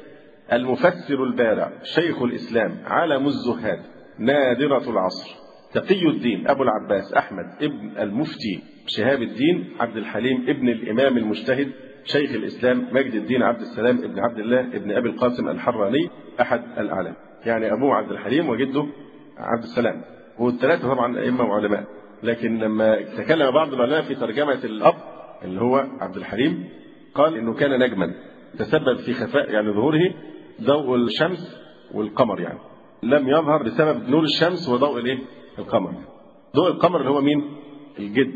Speaker 1: المفسر البارع شيخ الإسلام علم الزهاد نادرة العصر تقي الدين أبو العباس أحمد ابن المفتي شهاب الدين عبد الحليم ابن الإمام المجتهد شيخ الإسلام مجد الدين عبد السلام ابن عبد الله ابن أبي القاسم الحراني أحد الأعلام، يعني أبوه عبد الحليم وجده عبد السلام، والثلاثة طبعا أئمة وعلماء. لكن لما تكلم بعض العلماء في ترجمة الأب اللي هو عبد الحليم، قال إنه كان نجما تسبب في خفاء يعني ظهوره ضوء الشمس والقمر، يعني لم يظهر بسبب نور الشمس وضوء الايه؟ القمر. ضوء القمر اللي هو مين؟ الجد،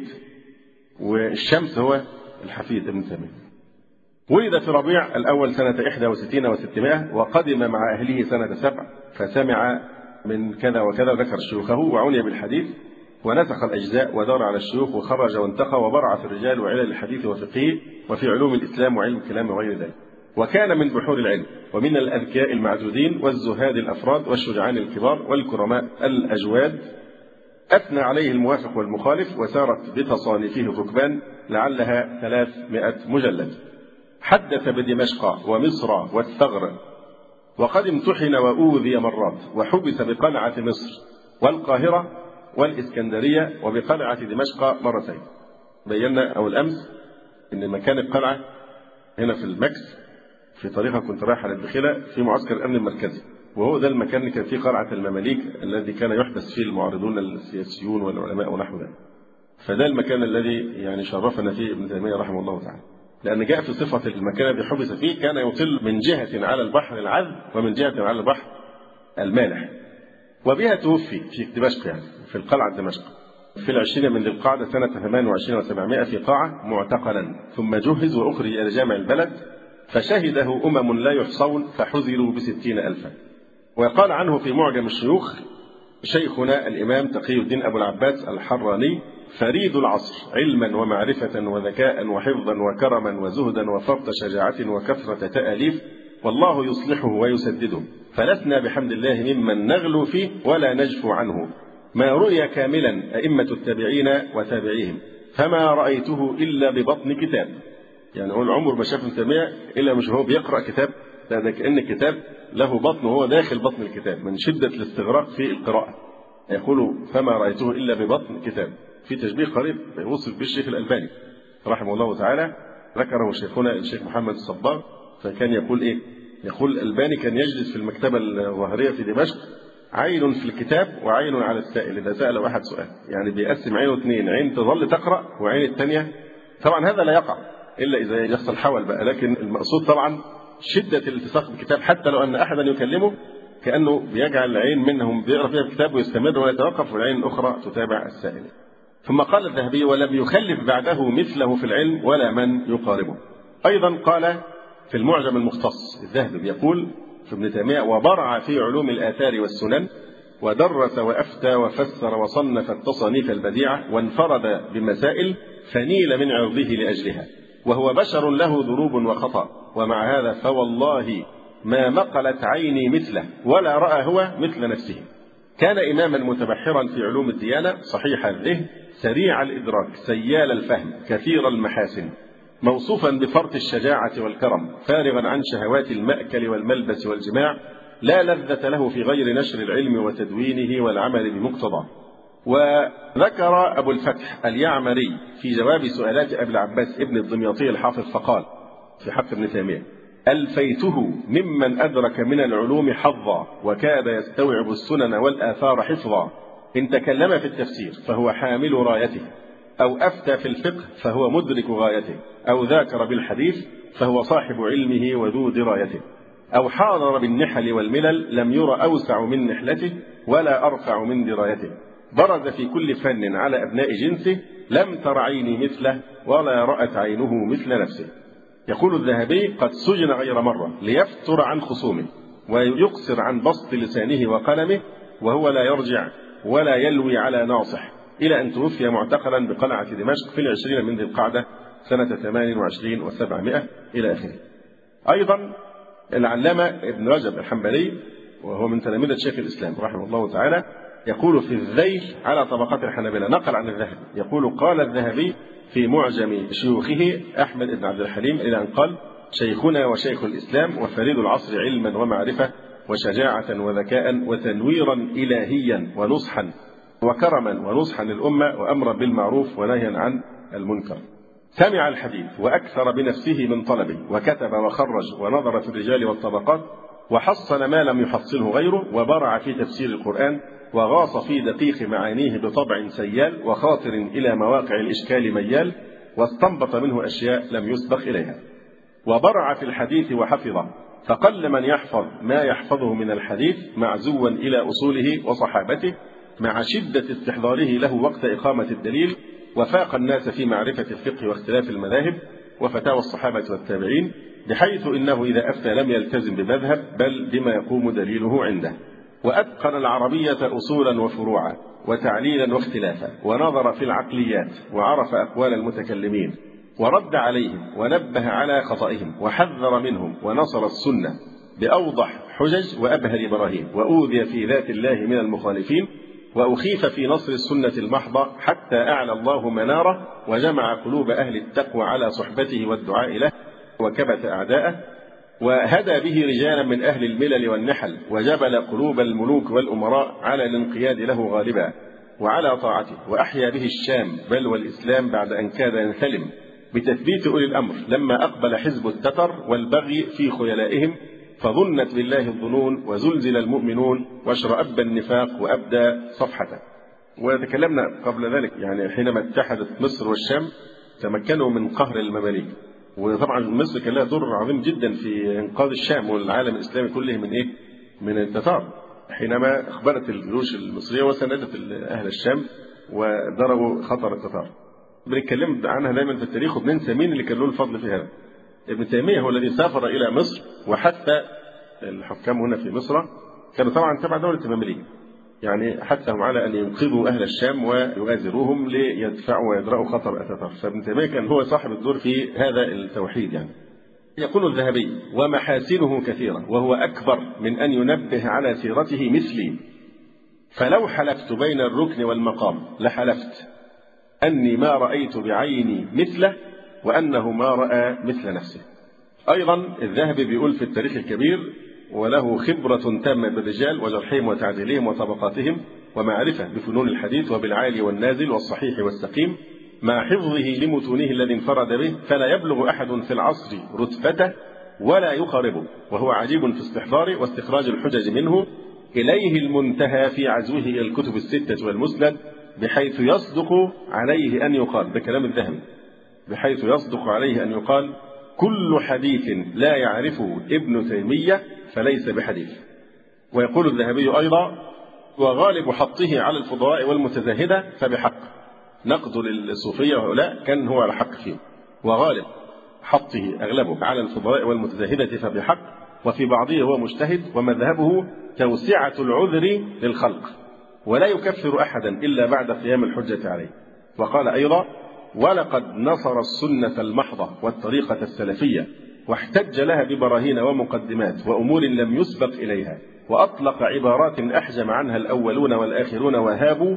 Speaker 1: والشمس هو الحفيد ابن تيمية. ولد في ربيع الأول سنة 61 و600، وقدم مع أهله سنة 7، فسمع من كذا وكذا، ذكر شيوخه وعني بالحديث، ونسخ الأجزاء ودار على الشيوخ، وخرج وانتقى وبرع في الرجال وعلل الحديث وفقهه وفي علوم الإسلام وعلم الكلام وغير ذلك. وكان من بحور العلم ومن الأذكياء المعدودين والزهاد الأفراد والشجعان الكبار والكرماء الأجواد. أثنى عليه الموافق والمخالف، وسارت بتصانيفه الركبان لعلها 300 مجلد. حدث بدمشق ومصر والثغر، وقد امتحن وأوذي مرات، وحبس بقلعة مصر والقاهرة والإسكندرية وبقلعة دمشق مرتين. بينا أول أمس إن مكان القلعة هنا في المكس، في طريقة كنت رايح على الدخيلة في معسكر الأمن المركزي، وهو ده المكان اللي كان فيه قلعة المماليك الذي كان يحبس فيه المعارضون السياسيون والعلماء ونحو ذلك. فده المكان الذي يعني شرفنا فيه ابن تيمية رحمه الله تعالى، لأن جاء في صفة المكان الذي حبس فيه كان يطل من جهة على البحر العذب ومن جهة على البحر المالح. وبها توفي في دمشق، يعني في القلعة دمشق، في 20 من ذي القعدة سنة 28 و700 في قاعة معتقلا، ثم جهز وأخرج إلى جامع البلد فشهده لا يحصون فحزلوا ب60,000. وقال عنه في معجم الشيوخ: شيخنا الإمام تقي الدين أبو العباس الحراني فريد العصر علما ومعرفة وذكاء وحفظا وكرما وزهدا وفرط شجاعة وكثرة تأليف، والله يصلحه ويسدده، فلسنا بحمد الله ممن نغلو فيه ولا نجفو عنه. ما رؤي كاملا أئمة التابعين وتابعيهم، فما رأيته إلا ببطن كتاب. يعني هو العمر ما شاف ابن تيمية إلا مش هو بيقرأ كتاب، لأن كأن الكتاب له بطن وهو داخل بطن الكتاب من شدة الاستغراق في القراءة. يقول: فما رأيته إلا ببطن كتاب. في تشبيه قريب وصف بالشيخ الألباني رحمه الله تعالى، ذكره شيخنا الشيخ محمد الصباغ، فكان يقول إيه؟ يقول: الألباني كان يجلس في المكتبة الظاهرية في دمشق، عين في الكتاب وعين على السائل إذا سأل واحد سؤال، يعني بيقسم عينه اثنين، عين تظل تقرأ وعين الثانية. طبعا هذا لا يقع إلا إذا يحصل حول بقى، لكن المقصود طبعا شدة الالتصاق بالكتاب، حتى لو أن أحدا يكلمه كأنه بيجعل العين منهم بيقرأ فيها الكتاب ويستمر ويتوقف، والعين الأخرى تتابع السائل. ثم قال الذهبي: ولم يخلف بعده مثله في العلم ولا من يقاربه. أيضا قال في المعجم المختص الذهبي بيقول في ابن تيمية: وبرع في علوم الآثار والسنن، ودرس وأفتى وفسر وصنف التصانيف البديعة، وانفرد بمسائل فنيل من عرضه لأجلها، وهو بشر له ذنوب وخطأ، ومع هذا فوالله ما مقلت عيني مثله ولا رأى هو مثل نفسه. كان إماما متبحرا في علوم الديانة، صحيح الذهن، سريع الإدراك، سيال الفهم، كثير المحاسن، موصوفا بفرط الشجاعة والكرم، فارغا عن شهوات المأكل والملبس والجماع، لا لذة له في غير نشر العلم وتدوينه والعمل بمقتضاه. وذكر أبو الفتح اليعمري في جواب سؤالات أبي العباس ابن الدمياطي الحافظ فقال في حق ابن تيمية: ألفيته ممن أدرك من العلوم حظا، وكاد يستوعب السنن والآثار حفظا. إن تكلم في التفسير فهو حامل رايته، أو أفتى في الفقه فهو مدرك غايته، أو ذاكر بالحديث فهو صاحب علمه وذو درايته، أو حاضر بالنحل والملل لم ير أوسع من نحلته ولا أرفع من درايته. برز في كل فن على أبناء جنسه، لم تر عيني مثله ولا رأت عينه مثل نفسه. يقول الذهبي: قد سجن غير مرة ليفتر عن خصومه ويقصر عن بسط لسانه وقلمه، وهو لا يرجع ولا يلوي على ناصح، إلى أن توفي معتقلا بقلعة دمشق في 20 من ذي القعدة سنة 28 و700 إلى آخره. أيضا العلامة ابن رجب الحنبلي، وهو من تلاميذ شيخ الإسلام رحمه الله تعالى، يقول في الذيل على طبقات الحنابلة، نقل عن الذهبي، يقول: قال الذهبي في معجم شيوخه أحمد بن عبد الحليم إلى أن قال: شيخنا وشيخ الإسلام وفريد العصر علما ومعرفة وشجاعة وذكاء وتنويرا إلهيا ونصحا وكرما ونصحا للأمة وأمرا بالمعروف ونهيا عن المنكر. سمع الحديث وأكثر بنفسه من طلبه، وكتب وخرج ونظر في الرجال والطبقات، وحصل ما لم يحصله غيره، وبرع في تفسير القرآن، وغاص في دقيق معانيه بطبع سيال وخاطر إلى مواقع الإشكال ميال، واستنبط منه أشياء لم يسبق إليها. وبرع في الحديث وحفظه، فقل من يحفظ ما يحفظه من الحديث معزوا إلى أصوله وصحابته، مع شدة استحضاره له وقت إقامة الدليل، وفاق الناس في معرفة الفقه واختلاف المذاهب وفتاوى الصحابة والتابعين، بحيث إنه إذا أفتى لم يلتزم بمذهب بل بما يقوم دليله عنده. وأتقن العربية أصولا وفروعا وتعليلا واختلافا، ونظر في العقليات وعرف أقوال المتكلمين ورد عليهم ونبه على خطئهم وحذر منهم، ونصر السنة بأوضح حجج وأبهر براهين، وأوذي في ذات الله من المخالفين، وأخيف في نصر السنة المحضة، حتى أعلى الله مناره وجمع قلوب أهل التقوى على صحبته والدعاء له، وكبت أعداءه، وهدى به رجالا من أهل الملل والنحل، وجبل قلوب الملوك والأمراء على الانقياد له غالبا وعلى طاعته، وأحيا به الشام بل والإسلام بعد أن كاد ينثلم، بتثبيت أولي الأمر لما أقبل حزب التتر والبغي في خيلائهم، فظنت بالله الظنون وزلزل المؤمنون واشرأب النفاق وأبدى صفحته. وتكلمنا قبل ذلك يعني حينما اتحدت مصر والشام تمكنوا من قهر المماليك، وطبعا مصر كان لها دور عظيم جدا في إنقاذ الشام والعالم الإسلامي كله من إيه؟ من التتار، حينما أخبرت الجيوش المصرية وساندت أهل الشام وضربوا خطر التتار. بنتكلم عنها دايما في التاريخ وبننسى مين اللي كان له الفضل في هذا. ابن تيمية هو الذي سافر إلى مصر، وحتى الحكام هنا في مصر كانوا طبعا تبع دولة المماليك، يعني حثهم على أن ينقذوا أهل الشام ويغازروهم ليدفعوا ويدرأوا خطر التتار. فابن تيمية كان هو صاحب الدور في هذا التوحيد. يعني يقول الذهبي: ومحاسنه كثيرة وهو أكبر من أن ينبه على سيرته مثلي، فلو حلفت بين الركن والمقام لحلفت أني ما رأيت بعيني مثله وأنه ما رأى مثل نفسه. أيضا الذهبي بيقول في التاريخ الكبير: وله خبرة تامة بالرجال وجرحهم وتعديلهم وطبقاتهم ومعرفة بفنون الحديث وبالعالي والنازل والصحيح والسقيم، مع حفظه لمتونه الذي انفرد به، فلا يبلغ أحد في العصر رتبته ولا يقاربه، وهو عجيب في استحضاره واستخراج الحجج منه، إليه المنتهى في عزوه إلى الكتب الستة والمسند، بحيث يصدق عليه أن يقال، ده كلام الذهبي، بحيث يصدق عليه أن يقال: كل حديث لا يعرفه ابن تيمية فليس بحديث. ويقول الذهبي أيضا: وغالب حطه على الفضلاء والمتزاهدة فبحق. نقد للصوفية وهؤلاء كان هو على حق فيه، وغالب حطه أغلبه على الفضلاء والمتزاهدة فبحق، وفي بعضه هو مجتهد، ومذهبه توسعة العذر للخلق، ولا يكفر أحدا إلا بعد قيام الحجة عليه. وقال أيضا: ولقد نصر السنة المحضة والطريقة السلفية، واحتج لها ببراهين ومقدمات وأمور لم يسبق إليها، وأطلق عبارات أحجم عنها الأولون والآخرون وهابوا،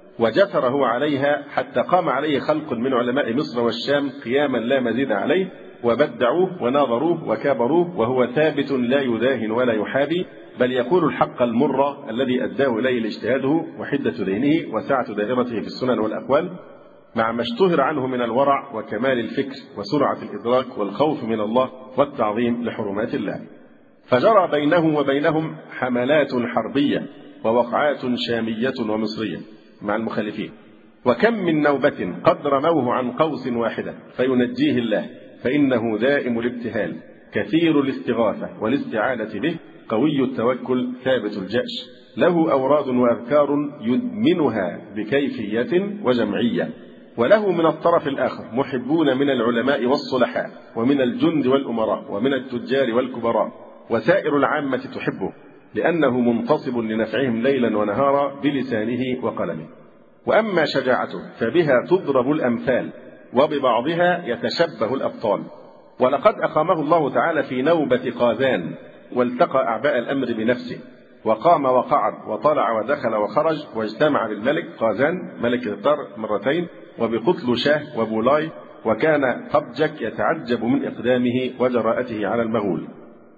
Speaker 1: وجثره عليها حتى قام عليه خلق من علماء مصر والشام قياما لا مزيد عليه، وبدعوه وناظروه وكابروه، وهو ثابت لا يداهن ولا يحابي، بل يقول الحق المر الذي أداه إليه اجتهاده وحدة ذهنه وسعة دائرته في السنن والأقوال، مع ما اشتهر عنه من الورع وكمال الفكر وسرعة الإدراك والخوف من الله والتعظيم لحرمات الله. فجرى بينه وبينهم حملات حربية ووقعات شامية ومصرية مع المخالفين، وكم من نوبة قد رموه عن قوس واحدة فينجيه الله، فإنه دائم الابتهال كثير الاستغاثة والاستعانة به، قوي التوكل ثابت الجأش، له أوراد وأذكار يدمنها بكيفية وجمعية، وله من الطرف الآخر محبون من العلماء والصلحاء ومن الجند والأمراء ومن التجار والكبراء، وسائر العامة تحبه لأنه منتصب لنفعهم ليلا ونهارا بلسانه وقلمه. وأما شجاعته فبها تضرب الأمثال، وببعضها يتشبه الأبطال. ولقد أقامه الله تعالى في نوبة قازان، والتقى أعباء الأمر بنفسه، وقام وقعد وطلع ودخل وخرج، واجتمع بالملك قازان ملك التتار مرتين، وبقتل شاه وبولاي، وكان قبجك يتعجب من إقدامه وجراءته على المغول.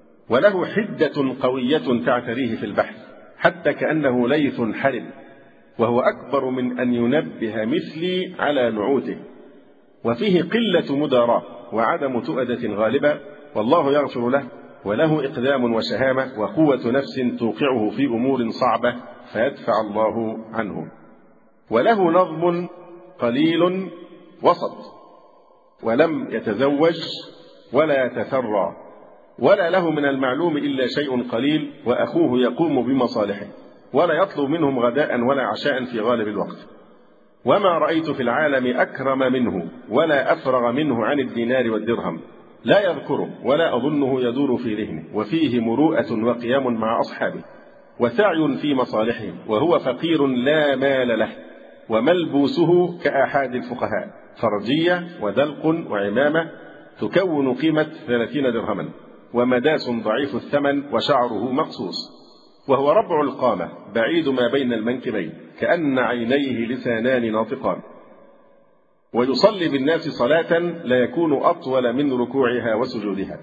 Speaker 1: وله حدة قوية تعتريه في البحث حتى كأنه ليث حرب، وهو أكبر من أن ينبه مثلي على نعوته، وفيه قلة مداراة وعدم تؤدة غالبة، والله يغفر له، وله إقدام وشهامة وقوة نفس توقعه في أمور صعبة فيدفع الله عنه. وله نظم قليل وسط، ولم يتزوج ولا يتثرى، ولا له من المعلوم إلا شيء قليل، وأخوه يقوم بمصالحه، ولا يطلب منهم غداء ولا عشاء في غالب الوقت. وما رأيت في العالم أكرم منه ولا أفرغ منه عن الدينار والدرهم، لا يذكره ولا أظنه يدور في ذهنه، وفيه مروءة وقيام مع أصحابه، وسعي في مصالحهم، وهو فقير لا مال له، وملبوسه كآحاد الفقهاء، فرجية ودلق وعمامة تكون قيمة 30 درهما، ومداس ضعيف الثمن، وشعره مقصوص، وهو ربع القامة بعيد ما بين المنكبين، كأن عينيه لسانان ناطقان، ويصلي بالناس صلاة لا يكون أطول من ركوعها وسجودها،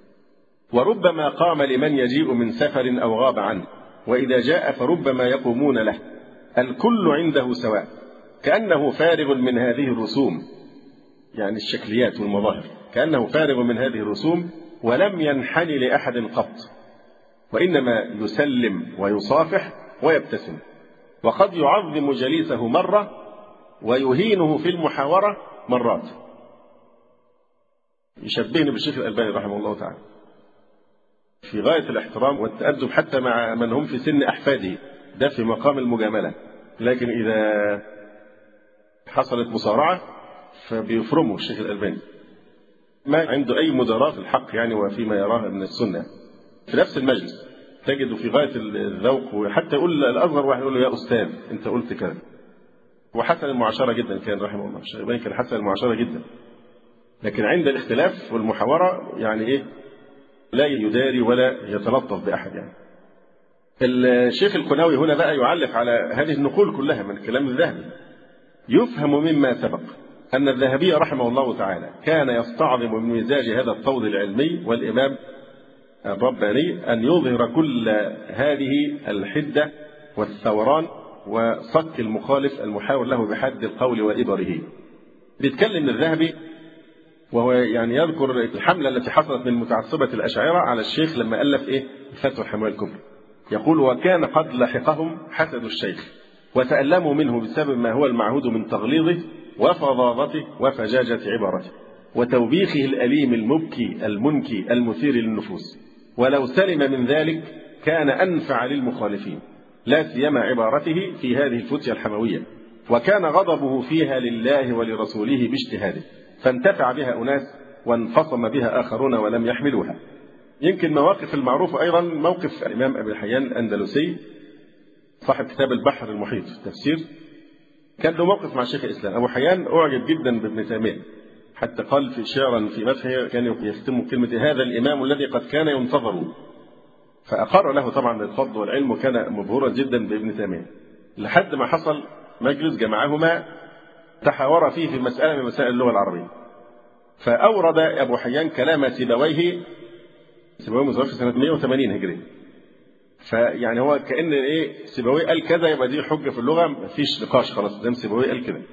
Speaker 1: وربما قام لمن يجيء من سفر أو غاب عنه، وإذا جاء فربما يقومون له، الكل عنده سواء، كأنه فارغ من هذه الرسوم، يعني الشكليات والمظاهر، كأنه فارغ من هذه الرسوم، ولم ينحني لأحد قط، وإنما يسلم ويصافح ويبتسم، وقد يعظم جليسه مرة ويهينه في المحاورة مرات. يشبهني بالشيخ الألباني رحمه الله تعالى في غاية الاحترام والتأدب حتى مع من هم في سن أحفاده، ده في مقام المجاملة. لكن إذا حصلت مصارعة فبيفرمه الشيخ الألباني، ما عنده أي مداراة في الحق يعني وفيما يراه من السنة. في نفس المجلس تجده في غاية الذوق، وحتى يقول الأصغر واحد يقول له يا أستاذ أنت قلت كذا. وحسن المعاشرة جدا كان رحمه الله، الشيخ الألباني كان حسن المعاشرة جدا، لكن عند الاختلاف والمحاورة يعني إيه لا يداري ولا يتلطف بأحد يعني. الشيخ القناوي هنا بقى يعلق على هذه النقول كلها من كلام الذهبي. يفهم مما سبق أن الذهبي رحمه الله تعالى كان يستعظم من مزاج هذا الطود العلمي والإمام الرباني أن يظهر كل هذه الحدة والثوران وصك المخالف المحاور له بحد القول وإبره. بيتكلم الذهبي وهو يعني يذكر الحملة التي حصلت من متعصبة الأشاعرة على الشيخ لما ألف الفتوى الحموية الكبرى. يقول وكان قد لحقهم حسد الشيخ وتألموا منه بسبب ما هو المعهود من تغليظه وفظاظته وفجاجة عبارته وتوبيخه الأليم المبكي المنكي المثير للنفوس، ولو سلم من ذلك كان أنفع للمخالفين، لا سيما عبارته في هذه الفتية الحموية، وكان غضبه فيها لله ولرسوله باجتهاده، فانتفع بها أناس وانفصم بها آخرون ولم يحملوها. يمكن مواقف المعروف أيضا موقف الإمام أبي الحيان الأندلسي صاحب كتاب البحر المحيط التفسير، كان له موقف مع شيخ الإسلام. أبو حيان أعجب جدا بابن تيمية، حتى قال في شعرا في مدحه كان يختم كلمة هذا الإمام الذي قد كان ينتظر، فأقر له طبعا الفضل والعلم وكان مبهورا جدا بابن تيمية، لحد ما حصل مجلس جمعهما تحاور فيه في مسألة من مسائل اللغة العربية، فأورد أبو حيان كلام سيبويه متوفى سنة 180 هجري، فيعني هو كأن سيبويه قال كذا يبقى دي حجة في اللغة، مفيش نقاش خلاص زي سيبويه قال كده،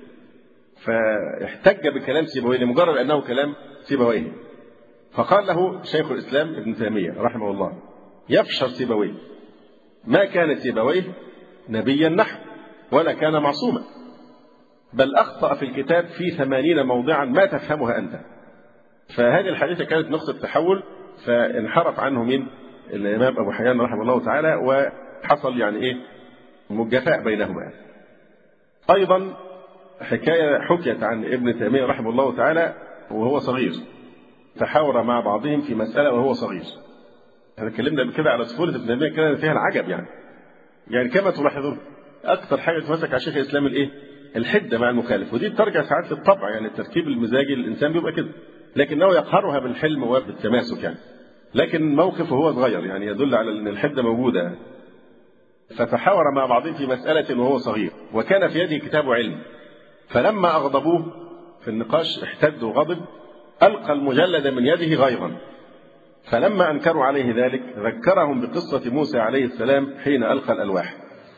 Speaker 1: فاحتج بكلام سيبويه لمجرد أنه كلام سيبويه. فقال له شيخ الإسلام ابن تيمية رحمه الله يفشر سيبويه، ما كان سيبويه نبيا نحو ولا كان معصوما، بل أخطأ في الكتاب في 80 موضعا ما تفهمها أنت. فهذه الحديثة كانت نقطة تحول، فانحرف عنه من الإمام أبو حيان رحمه الله تعالى، وحصل يعني مجافاة بينهما. أيضا حكاية حكيت عن ابن تيمية رحمه الله تعالى وهو صغير، تحاور مع بعضهم في مسألة وهو صغير. احنا اتكلمنا بكده على سهولة ابن تيمية كان فيها العجب يعني كما تلاحظون أكثر حاجة تمسك على شيخ الإسلام الحدة مع المخالف، ودي ترجع ساعات للطبع، يعني التركيب المزاجي للإنسان بيبقى كده، لكنه يقهرها بالحلم وبالتماسك يعني. لكن موقفه هو صغير يعني يدل على أن الحدة موجودة. فتحاور مع بعضهم في مسألة وهو صغير، وكان في يده كتاب علم، فلما أغضبوه في النقاش احتد وغضب، ألقى المجلد من يده غيظا، فلما أنكروا عليه ذلك ذكرهم بقصة موسى عليه السلام حين ألقى الألواح،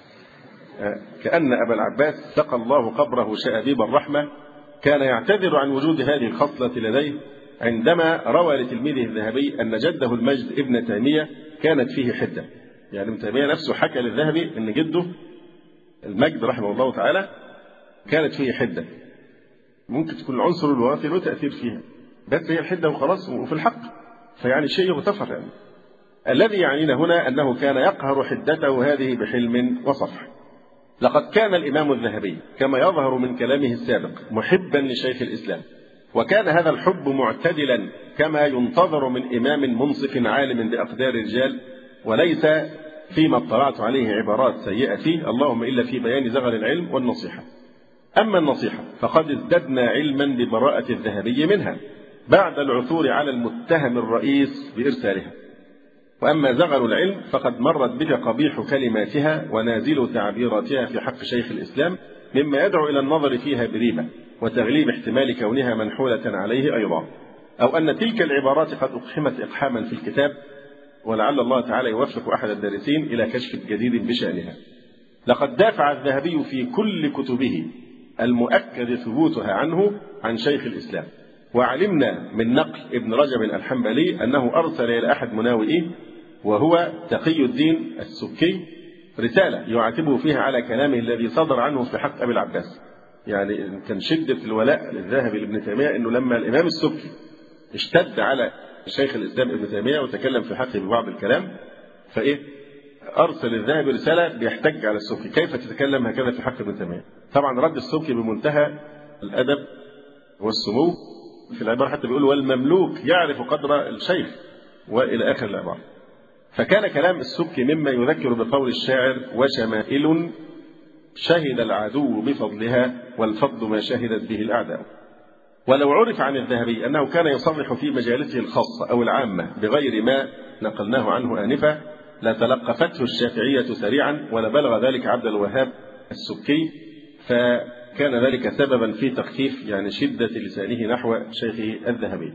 Speaker 1: كأن أبا العباس سقى الله قبره شأبيب الرحمة كان يعتذر عن وجود هذه الخصلة لديه عندما روى لتلميذه الذهبي أن جده المجد ابن تيمية كانت فيه حدة. يعني ابن تيمية نفسه حكى للذهبي أن جده المجد رحمه الله تعالى كانت فيه حدة، ممكن تكون العنصر الوراثي له تأثير فيها، بس هي الحدة وخلاص وفي الحق، فيعني شيء يغتفر يعني. الذي يعنينا هنا أنه كان يقهر حدته هذه بحلم وصفح. لقد كان الإمام الذهبي كما يظهر من كلامه السابق محبا لشيخ الإسلام، وكان هذا الحب معتدلا كما ينتظر من إمام منصف عالم بأقدار الرجال، وليس فيما اطلعت عليه عبارات سيئة فيه، اللهم إلا في بيان زغل العلم والنصيحة. أما النصيحة فقد ازددنا علما ببراءة الذهبي منها بعد العثور على المتهم الرئيس بإرسالها، وأما زغل العلم فقد مرت بك قبيح كلماتها ونازل تعبيراتها في حق شيخ الإسلام، مما يدعو إلى النظر فيها بريبة وتغليب احتمال كونها منحولة عليه أيضا، أو أن تلك العبارات قد أقحمت إقحاما في الكتاب، ولعل الله تعالى يوفق أحد الدارسين إلى كشف جديد بشأنها. لقد دافع الذهبي في كل كتبه المؤكد ثبوتها عنه عن شيخ الإسلام، وعلمنا من نقل ابن رجب الحنبلي أنه أرسل إلى أحد مناوئيه وهو تقي الدين السبكي، رسالة يعاتبه فيها على كلامه الذي صدر عنه في حق أبي العباس. يعني كان شدة الولاء للذهبي لابن تيمية أنه لما الإمام السبكي اشتد على شيخ الإسلام ابن تيمية وتكلم في حقه ببعض الكلام، أرسل الذهبي رسالة بيحتج على السبكي: كيف تتكلم هكذا في حق ابن تيمية؟ طبعا رد السبكي بمنتهى الأدب والسمو، في العبارة حتى بيقول: والمملوك يعرف قدر الشيخ، وإلى آخر العبارة. فكان كلام السبكي مما يذكر بقول الشاعر: وشمائل شهد العدو بفضلها والفضل ما شهدت به الأعداء. ولو عرف عن الذهبي أنه كان يصرح في مجالسه الخاصة أو العامة بغير ما نقلناه عنه آنفا لتلقفته الشافعية سريعا، ولبلغ ذلك عبد الوهاب السبكي، فكان ذلك سببا في تخفيف شدة لسانه نحو شيخه الذهبي.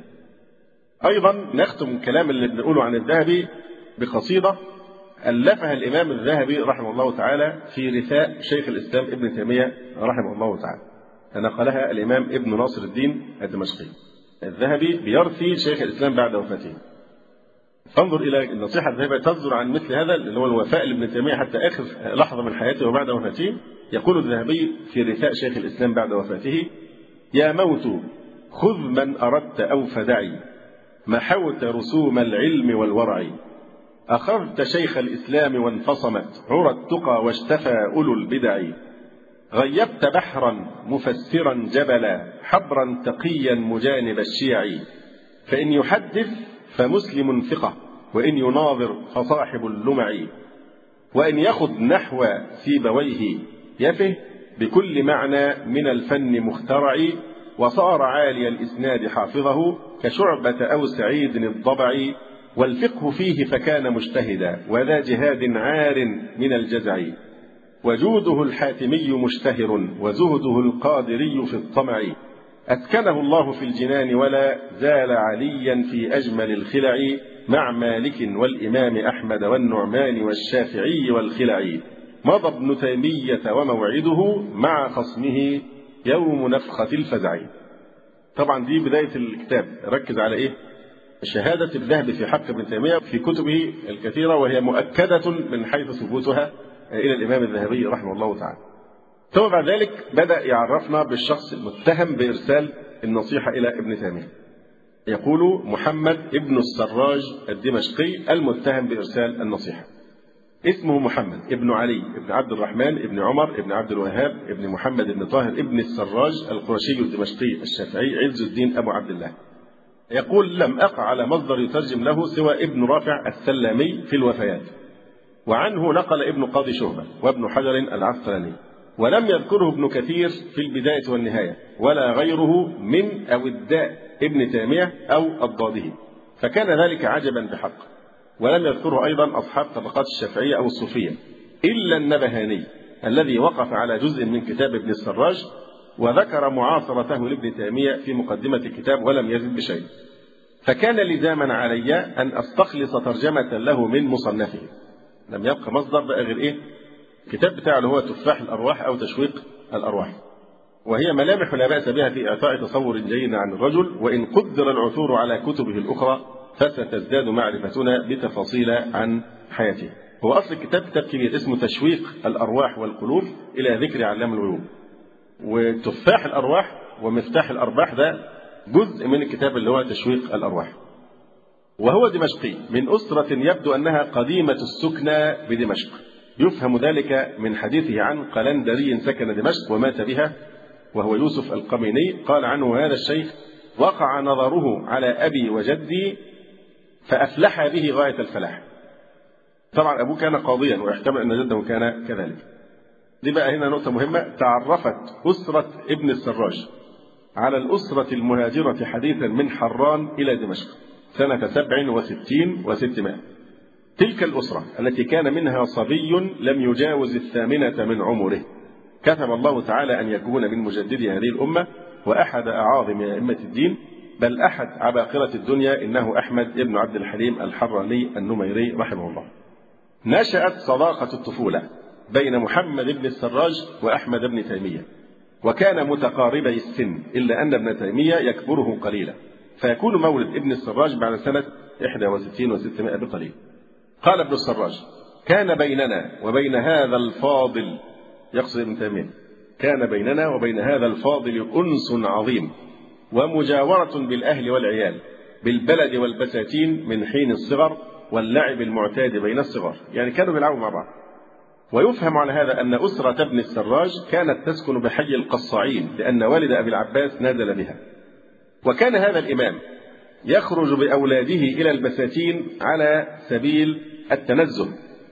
Speaker 1: أيضا نختم كلام اللي بنقوله عن الذهبي بقصيدة ألفها الإمام الذهبي رحمه الله تعالى في رثاء شيخ الإسلام ابن تيمية رحمه الله تعالى، نقلها الإمام ابن ناصر الدين الدمشقي. الذهبي بيرثي شيخ الإسلام بعد وفاته. فانظر إلى النصيحة الذهبية تصدر عن مثل هذا اللي هو الوفاء لابن تيمية حتى آخر لحظة من حياته وبعد وفاته. يقول الذهبي في رثاء شيخ الإسلام بعد وفاته: يا موت خذ من أردت أو فدعي، محوت رسوم العلم والورع، أخذت شيخ الإسلام وانفصمت عرى التقى واشتفى أولو البدع، غيبت بحرا مفسرا جبلا، حبرا تقيا مجانب الشيع، فإن يحدث فمسلم ثقة، وإن يناظر فصاحب اللمع، وإن يخذ نحو سيبويه يفه، بكل معنى من الفن مخترع، وصار عالي الإسناد حافظه كشعبة أو سعيد الضبع، والفقه فيه فكان مجتهدا وذا جهاد عار من الجزع، وجوده الحاتمي مشتهر وزهده القادري في الطمع، أسكنه الله في الجنان ولا زال عليا في أجمل الخلع، مع مالك والإمام أحمد والنعمان والشافعي والخلع، مضى ابن تيمية وموعده مع خصمه يوم نفخة الفزع. طبعا دي بداية الكتاب، ركز على شهادة الذهبي في حق ابن تيمية في كتبه الكثيرة، وهي مؤكدة من حيث ثبوتها إلى الإمام الذهبي رحمه الله تعالى. ثم بعد ذلك بدأ يعرفنا بالشخص المتهم بإرسال النصيحة إلى ابن تيمية. يقول: محمد ابن السراج الدمشقي المتهم بإرسال النصيحة. اسمه محمد ابن علي ابن عبد الرحمن ابن عمر ابن عبد الوهاب ابن محمد ابن طاهر ابن السراج القرشي الدمشقي الشافعي عز الدين أبو عبد الله. يقول: لم أقع على مصدر يترجم له سوى ابن رافع السلامي في الوفيات، وعنه نقل ابن قاضي شعبة وابن حجر العسقلاني، ولم يذكره ابن كثير في البداية والنهاية ولا غيره من أوداء ابن تيمية أو أضداده، فكان ذلك عجبا بحق. ولم يذكره أيضا أصحاب طبقات الشافعية أو الصوفية إلا النبهاني الذي وقف على جزء من كتاب ابن السراج وذكر معاصرته لابن تيمية في مقدمة الكتاب ولم يزد بشيء، فكان لزاما علي أن أستخلص ترجمة له من مصنفه. لم يبقى مصدر بقى غير الكتاب بتاعه اللي هو تفاح الأرواح أو تشويق الأرواح، وهي ملامح لا بأس بها في إعطاء تصور جيد عن الرجل، وإن قدر العثور على كتبه الأخرى فستزداد معرفتنا بتفاصيل عن حياته. هو أصل الكتاب كتاب كبير اسمه تشويق الأرواح والقلوب إلى ذكر علام الغيوب، وتفاح الأرواح ومفتاح الأرباح ده جزء من الكتاب اللي هو تشويق الأرواح. وهو دمشقي من أسرة يبدو أنها قديمة السكنى بدمشق، يفهم ذلك من حديثه عن قلندري سكن دمشق ومات بها وهو يوسف القميني. قال عنه: هذا الشيخ وقع نظره على أبي وجدي فأفلح به غاية الفلاح. طبعا أبوه كان قاضيا ويحتمل أن جده كان كذلك. دي بقى هنا نقطة مهمة. تعرفت أسرة ابن السراج على الأسرة المهاجرة حديثا من حران إلى دمشق سنة 67 و600. تلك الأسرة التي كان منها صبي لم يجاوز 8 من عمره كتب الله تعالى أن يكون من مجددي هذه الأمة وأحد أعاظم أئمة الدين، بل أحد عباقرة الدنيا، إنه أحمد بن عبد الحليم الحراني النميري رحمه الله. نشأت صداقة الطفولة بين محمد بن السراج وأحمد بن تيمية، وكان متقاربي السن، إلا أن ابن تيمية يكبره قليلا، فيكون مولد ابن السراج بعد سنة 61 و600 بقليل. قال ابن السراج: كان بيننا وبين هذا الفاضل، يقصد ابن تيمية، كان بيننا وبين هذا الفاضل أنس عظيم ومجاورة بالأهل والعيال بالبلد والبساتين من حين الصغر واللعب المعتاد بين الصغار، يعني كانوا بيلعبوا مع بعض. ويفهم على هذا أن أسرة ابن السراج كانت تسكن بحي القصاعين لأن والد أبي العباس نزل بها. وكان هذا الإمام يخرج بأولاده إلى البساتين على سبيل التنزه.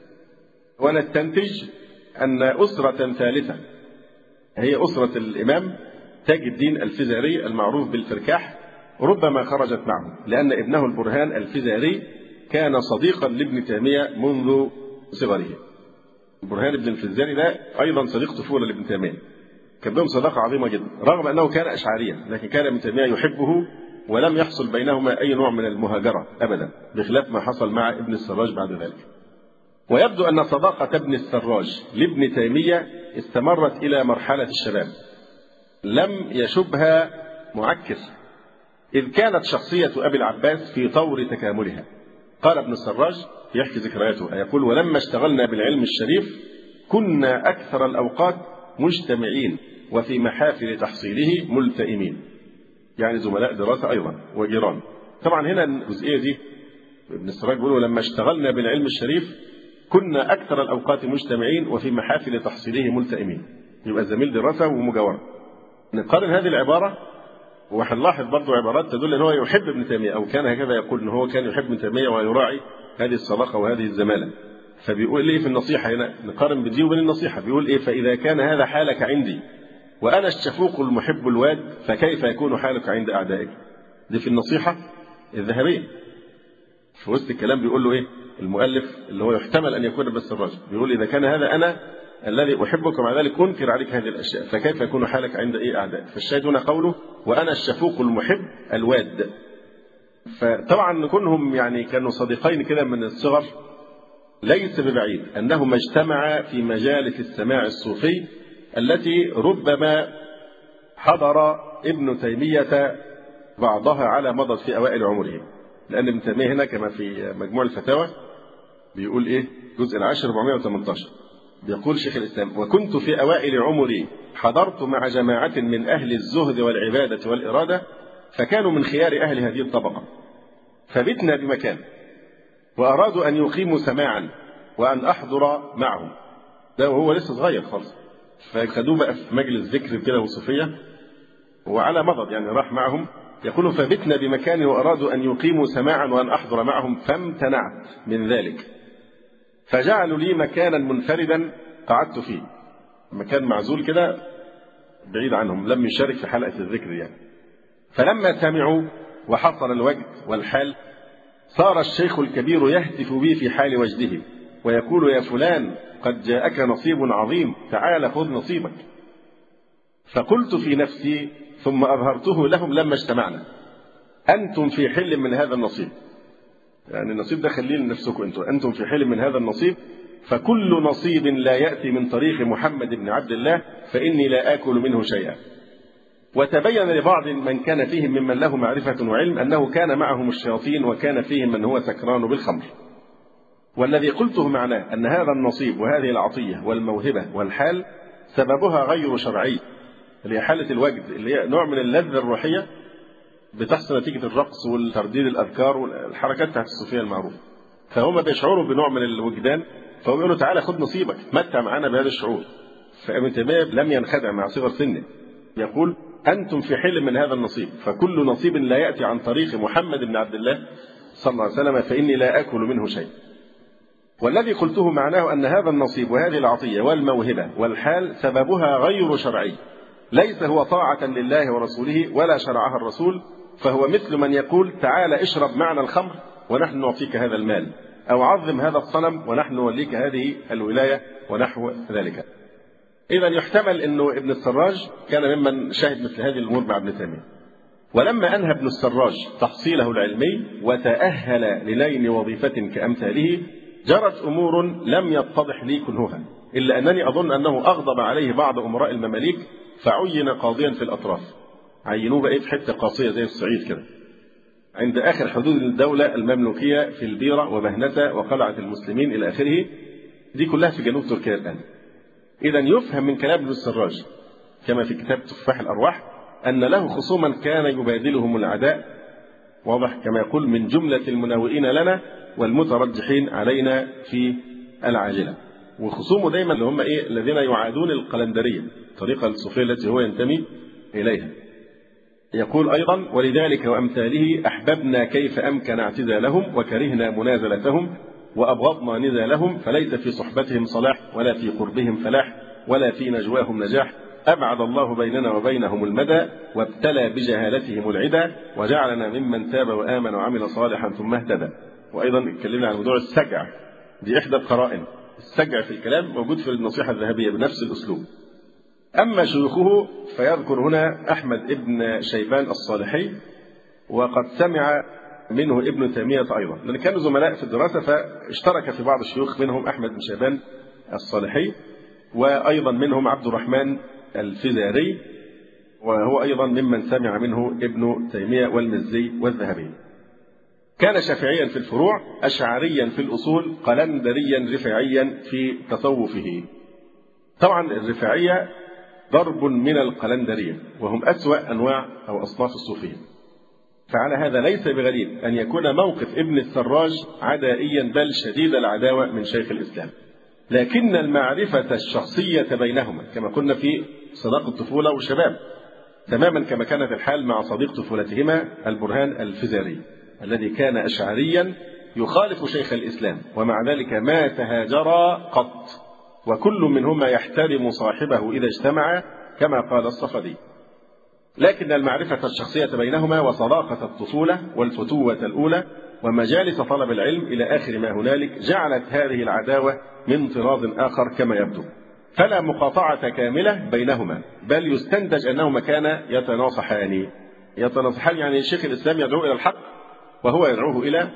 Speaker 1: ونستنتج أن أسرة ثالثة هي أسرة الإمام تاج الدين الفزاري المعروف بالفركاح ربما خرجت معه، لأن ابنه البرهان الفزاري كان صديقا لابن تيمية منذ صغره. البرهان بن الفزاري ده أيضا صديق طفولة لابن تيمية، كان بهم صداقة عظيمة جدا، رغم أنه كان أشعريا لكن كان ابن تيمية يحبه ولم يحصل بينهما أي نوع من المهاجرة أبدا، بخلاف ما حصل مع ابن السراج بعد ذلك. ويبدو أن صداقة ابن السراج لابن تيمية استمرت إلى مرحلة الشباب، لم يشبها معكر، إذ كانت شخصية أبي العباس في طور تكاملها. قال ابن السراج يحكي ذكرياته يقول: ولما اشتغلنا بالعلم الشريف كنا أكثر الأوقات مجتمعين وفي محافل تحصيله ملتئمين، يعني زملاء دراسة أيضا وجيران. طبعا هنا الجزئية دي ابن السراج بيقول: ولما اشتغلنا بالعلم الشريف كنا أكثر الأوقات مجتمعين وفي محافل تحصيله ملتئمين، يبقى زميل دراسة ومجاورة. نقارن هذه العبارة وهنلاحظ برضو عبارات تدل أنه يحب ابن تيمية، أو كان هكذا يقول أنه هو كان يحب ابن تيمية ويراعي هذه الصداقة وهذه الزمالة. فبيقول إيه في النصيحة هنا؟ نقارن بدي وبين النصيحة. بيقول إيه: فإذا كان هذا حالك عندي وأنا الشفوق المحب الواد فكيف يكون حالك عند أعدائك؟ دي في النصيحة الذهبية. في وسط الكلام بيقول له إيه المؤلف اللي هو يحتمل أن يكون ابن السراج، بيقول: إذا كان هذا أنا الذي أحبك ومع ذلك أنكر عليك هذه الأشياء فكيف يكون حالك عند أعدائك؟ فالشاهد هنا قوله: وأنا الشفوق المحب الواد. فطبعا كونهم يعني كانوا صديقين كده من الصغر ليس ببعيد أنهما اجتمعا في مجالس السماع الصوفي التي ربما حضر ابن تيمية بعضها على مضض في أوائل عمره، لأن ابن تيمية هنا كما في مجموع الفتاوى بيقول إيه جزء 10 418 بيقول شيخ الإسلام: وكنت في أوائل عمري حضرت مع جماعة من أهل الزهد والعبادة والإرادة فكانوا من خيار أهل هذه الطبقة، فبتنا بمكان وأرادوا أن يقيموا سماعا وأن أحضر معهم، ده وهو لسه صغير خالص، فخدوه بقى في مجلس ذكر كده وصوفية وعلى مضض يعني راح معهم. يقول: فبتنا بمكان وأرادوا أن يقيموا سماعا وأن أحضر معهم فامتنعت من ذلك، فجعلوا لي مكانا منفردا قعدت فيه، مكان معزول كده بعيد عنهم لم يشارك في حلقة الذكر يعني. فلما سمعوا وحصل الوجد والحال صار الشيخ الكبير يهتف بي في حال وجده ويقول: يا فلان قد جاءك نصيب عظيم تعال خذ نصيبك. فقلت في نفسي ثم أظهرته لهم لما اجتمعنا: أنتم في حل من هذا النصيب، يعني النصيب ده خليه لنفسكم أنتم في حل من هذا النصيب، فكل نصيب لا يأتي من طريق محمد بن عبد الله فإني لا آكل منه شيئا. وتبين لبعض من كان فيهم ممن له معرفة وعلم أنه كان معهم الشياطين وكان فيهم من هو سكران بالخمر. والذي قلته معناه أن هذا النصيب وهذه العطية والموهبة والحال سببها غير شرعي، اللي هي حالة الوجد اللي هي نوع من اللذة الروحية بتحصل نتيجة الرقص والترديد الأذكار والحركات بتاعت الصوفية المعروفة. فهم بيشعروا بنوع من الوجدان، فهم يقولوا: تعالى خد نصيبك تمتع معنا بهذا الشعور. فابن تيمية لم ينخدع مع صغر سنه، يقول: أنتم في حل من هذا النصيب، فكل نصيب لا يأتي عن طريق محمد بن عبد الله صلى الله عليه وسلم فإني لا آكل منه شيء. والذي قلته معناه أن هذا النصيب وهذه العطية والموهبة والحال سببها غير شرعي، ليس هو طاعة لله ورسوله ولا شرعها الرسول، فهو مثل من يقول: تعال اشرب معنا الخمر ونحن نعطيك هذا المال، أو عظم هذا الصنم ونحن نوليك هذه الولاية ونحو ذلك. إذا يحتمل أنه ابن السراج كان ممن شهد مثل هذه الأمور مع ابن تيمية. ولما أنهى ابن السراج تحصيله العلمي وتأهل لنيل وظيفة كأمثاله جرت أمور لم يتضح لي كنهها، إلا أنني أظن أنه أغضب عليه بعض أمراء المماليك فعين قاضيا في الأطراف، عينوه بقى في حتة قاصية زي الصعيد كده، عند آخر حدود الدولة المملوكية في البيرة ومهنسة وقلعة المسلمين إلى آخره. دي كلها في جنوب تركيا الآن. إذا يفهم من كلام ابن السراج كما في كتاب تفاح الأرواح أن له خصوما كان يبادلهم العداء، واضح، كما يقول من جملة المناوئين لنا والمترجحين علينا في العاجلة. وخصومه دايما اللي هم الذين يعادون القلندرية، الطريقة الصوفية التي هو ينتمي إليها. يقول أيضا: ولذلك وأمثاله أحببنا كيف أمكن اعتزالهم وكرهنا منازلتهم وأبغضنا نزالهم، فليس في صحبتهم صلاح ولا في قربهم فلاح ولا في نجواهم نجاح. أبعد الله بيننا وبينهم المدى وابتلى بجهالتهم العدا وجعلنا ممن تاب وآمن وعمل صالحا ثم اهتدى. وأيضا اتكلمنا عن موضوع السجع، دي إحدى القرائن. السجع في الكلام موجود في النصيحة الذهبية بنفس الأسلوب. أما شيوخه فيذكر هنا أحمد ابن شيبان الصالحي، وقد سمع منه ابن تيمية أيضا، لأن كانوا زملاء في الدراسة فاشترك في بعض الشيوخ، منهم أحمد بن شيبان الصالحي، وأيضا منهم عبد الرحمن الفزاري، وهو أيضا ممن سمع منه ابن تيمية والمزي والذهبي. كان شافعيا في الفروع، أشعريا في الأصول، قلندريا رفاعيا في تصوفه. طبعا الرفاعية ضرب من القلندرية، وهم أسوأ أنواع أو أصناف الصوفية. فعلى هذا ليس بغريب أن يكون موقف ابن السراج عدائيا بل شديد العداوة من شيخ الإسلام، لكن المعرفة الشخصية بينهما كما قلنا في صداقة الطفولة والشباب تماما كما كانت الحال مع صديق طفولتهما البرهان الفزاري الذي كان أشعريا يخالف شيخ الإسلام، ومع ذلك ما تهاجرا قط، وكل منهما يحترم صاحبه إذا اجتمعا كما قال الصفدي. لكن المعرفة الشخصية بينهما وصداقة الطفولة والفتوة الأولى ومجالس طلب العلم إلى آخر ما هنالك جعلت هذه العداوة من طراز آخر كما يبدو، فلا مقاطعة كاملة بينهما، بل يستنتج أنهما كانا يتناصحان يعني شيخ الإسلام يدعو إلى الحق وهو يدعوه إلى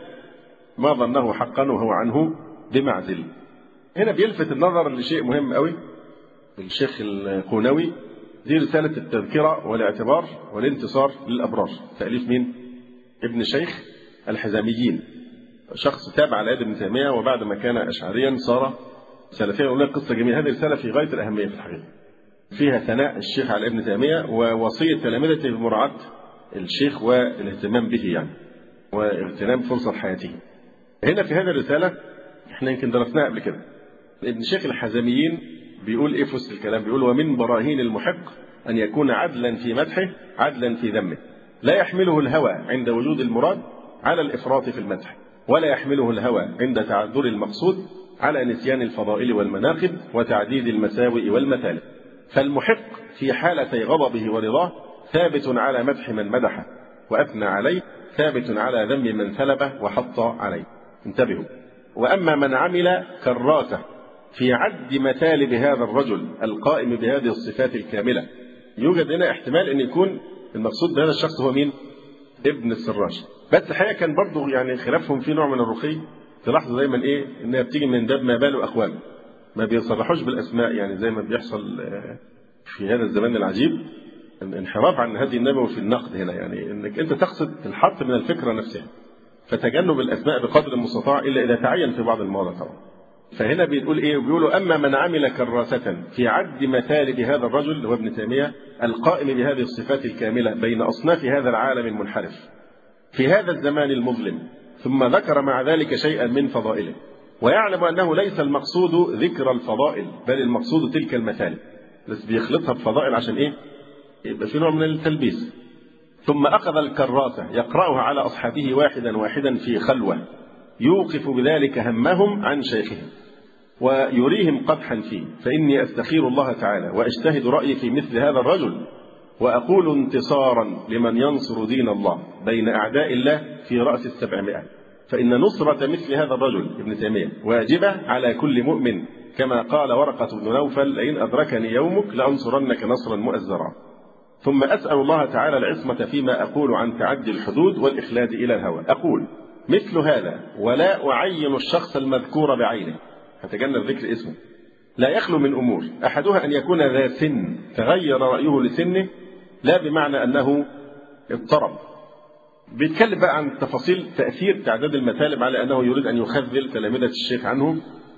Speaker 1: ما ظنه حقا وهو عنه بمعزل. هنا بيلفت النظر لشيء مهم قوي الشيخ القونوي، دي رسالة التذكرة والاعتبار والانتصار للأبرار، تأليف مين؟ ابن شيخ الحزاميين، شخص تابع على يد ابن تيمية وبعد ما كان أشعريا صار سلفيا. أقول لك قصة جميلة، هذه رسالة في غاية الأهمية في الحقيقة، فيها ثناء الشيخ على ابن تيمية ووصية تلامذته بمراعاة الشيخ والاهتمام به يعني واغتنام فرصة حياته. هنا في هذه الرسالة احنا يمكن درسناها قبل كده، ابن شيخ الحزاميين بيقول ايه في وسط الكلام؟ بيقول: ومن براهين المحق أن يكون عدلا في مدحه عدلا في ذمه، لا يحمله الهوى عند وجود المراد على الإفراط في المدح، ولا يحمله الهوى عند تعذر المقصود على نسيان الفضائل والمناقب وتعديد المساوئ والمثالب. فالمحق في حالتي غضبه ورضاه ثابت على مدح من مدحه وأثنى عليه، ثابت على ذم من ثلبه وحط عليه. انتبهوا. وأما من عمل كراسة في عد مثالب هذا الرجل القائم بهذه الصفات الكاملة، يوجد هنا احتمال أن يكون المقصود بهذا الشخص هو مين؟ ابن السراج. بس الحقيقة كان برضه يعني خلافهم في نوع من الرقي، تلاحظوا دايما انها بتيجي من باب ما بال أقوام، ما بيصرحوش بالأسماء، يعني زي ما بيحصل في هذا الزمان العجيب، الانحراف عن هدي النبوي في النقد هنا، يعني انك انت تقصد الحط من الفكرة نفسها، فتجنب الأسماء بقدر المستطاع إلا إذا تعين في بعض المواضع طبعا. فهنا بيقول بيقولوا: أما من عمل كراسة في عد مثالب هذا الرجل هو ابن تيمية القائم بهذه الصفات الكاملة بين أصناف هذا العالم المنحرف في هذا الزمان المظلم، ثم ذكر مع ذلك شيئا من فضائله، ويعلم أنه ليس المقصود ذكر الفضائل بل المقصود تلك المثالب، بس بيخلطها بفضائل عشان يبقى في نوع من التلبيس. ثم أخذ الكراسة يقرأها على أصحابه واحدا واحدا في خلوة، يوقف بذلك همهم عن شيخهم ويريهم قدحا فيه، فإني أستخير الله تعالى وأجتهد رأيي في مثل هذا الرجل، وأقول انتصارا لمن ينصر دين الله بين أعداء الله في رأس 700، فإن نصرة مثل هذا الرجل ابن تيمية واجبة على كل مؤمن، كما قال ورقة بن نوفل: لئن أدركني يومك لأنصرنك نصرا مؤزرا. ثم أسأل الله تعالى العصمة فيما أقول عن تعدي الحدود والإخلاد إلى الهوى. أقول مثل هذا ولا أعين الشخص المذكور بعينه، هتجنب ذكر اسمه، لا يخلو من أمور، أحدها أن يكون ذا سن تغير رأيه لسنه، لا بمعنى أنه اضطرب، بيتكلم بقى عن تفاصيل تأثير تعداد المثالب على أنه يريد أن يخذل تلامذة الشيخ عنه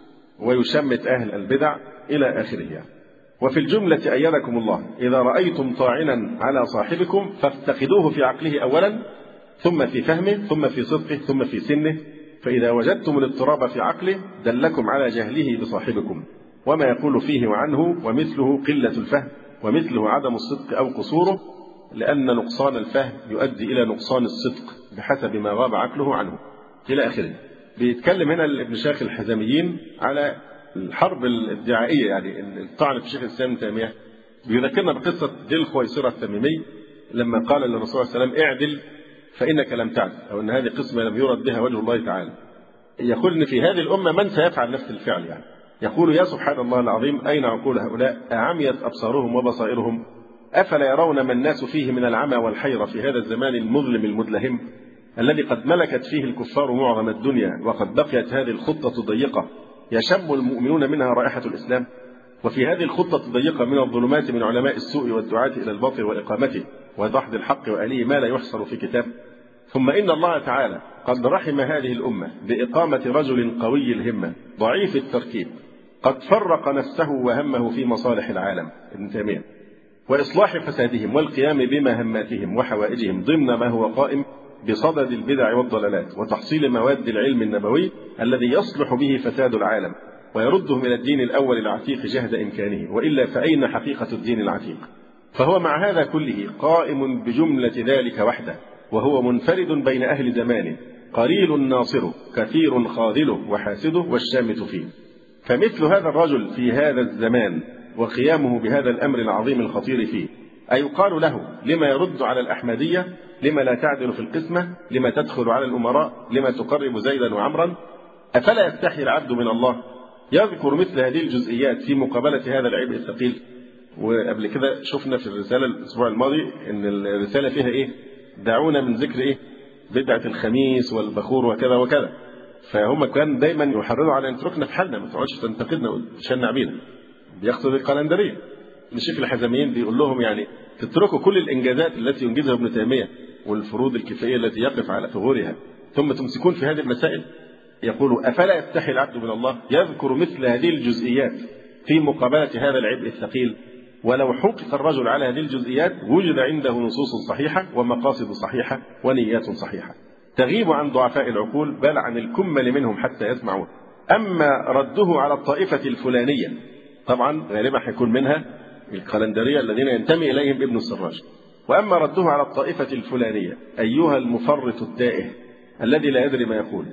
Speaker 1: ويشمت أهل البدع إلى آخره. وفي الجملة أيدكم الله إذا رأيتم طاعنا على صاحبكم فافتقدوه في عقله أولا، ثم في فهمه، ثم في صدقه، ثم في سنه، فإذا وجدتم الاضطراب في عقله دلكم على جهله بصاحبكم وما يقول فيه وعنه، ومثله قلة الفهم، ومثله عدم الصدق أو قصوره، لأن نقصان الفهم يؤدي إلى نقصان الصدق بحسب ما غاب عقله عنه إلى آخره. بيتكلم هنا ابن شيخ الحزميين على الحرب الادعائية، يعني الطعن في شيخ الإسلام ابن تيمية. بيذكرنا بقصة ذي الخويصرة التميمي لما قال للرسول صلى الله عليه وسلم اعدل فإنك لم تعدل، أو أن هذه قسمة لم يرد بها وجه الله تعالى. يقول إن في هذه الأمة من سيفعل نفس الفعل، يعني يقول يا سبحان الله العظيم أين عقول هؤلاء؟ أعميت أبصارهم وبصائرهم؟ أفلا يرون ما الناس فيه من العمى والحيرة في هذا الزمان المظلم المدلهم الذي قد ملكت فيه الكفار معظم الدنيا، وقد بقيت هذه الخطة ضيقة يشم المؤمنون منها رائحة الإسلام، وفي هذه الخطة الضيقة من الظلمات من علماء السوء والدعاة إلى الباطل وإقامته ودحض الحق وآله ما لا يحصر في كتاب. ثم إن الله تعالى قد رحم هذه الأمة بإقامة رجل قوي الهمة ضعيف التركيب قد فرق نفسه وهمه في مصالح العالم، ابن تيمية، وإصلاح فسادهم والقيام بمهماتهم وحوائجهم ضمن ما هو قائم بصدد البدع والضلالات وتحصيل مواد العلم النبوي الذي يصلح به فساد العالم ويردهم إلى الدين الأول العتيق جهد إمكانه، وإلا فأين حقيقة الدين العتيق؟ فهو مع هذا كله قائم بجملة ذلك وحده، وهو منفرد بين أهل زمانه، قليل ناصره كثير خاذله وحاسده والشامت فيه. فمثل هذا الرجل في هذا الزمان وقيامه بهذا الأمر العظيم الخطير فيه أيقال له لما يرد على الأحمدية؟ لما لا تعدل في القسمة؟ لما تدخل على الأمراء؟ لما تقرب زيدا وعمرا؟ أفلا يستحي العبد من الله؟ يذكر مثل هذه الجزئيات في مقابلة هذا العبء الثقيل. وقبل كده شفنا في الرسالة الأسبوع الماضي إن الرسالة فيها إيه؟ دعونا من ذكر إيه؟ بدعة الخميس والبخور وكذا وكذا. فهم كان دايما يحرضوا على أن تركنا في حالنا، ما تقعدش تنتقدنا وتشنع بينا. بيقصد القلندرية. الشيخ الحزميين بيقول لهم يعني تتركوا كل الإنجازات التي ينجزها ابن تيمية والفروض الكفائية التي يقف على ثغورها ثم تمسكون في هذه المسائل. يقول أفلا يستحي العبد من الله؟ يذكر مثل هذه الجزئيات في مقابلة هذا العبء الثقيل. ولو حقق الرجل على هذه الجزئيات وجد عنده نصوص صحيحة ومقاصد صحيحة ونيات صحيحة تغيب عن ضعفاء العقول بل عن الكمل منهم حتى يسمعون. أما رده على الطائفة الفلانية، طبعا غالبا حيكون منها القلندرية الذين ينتمي إليهم ابن السراج. وأما رده على الطائفة الفلانية أيها المفرط التائه الذي لا يدري ما يقول،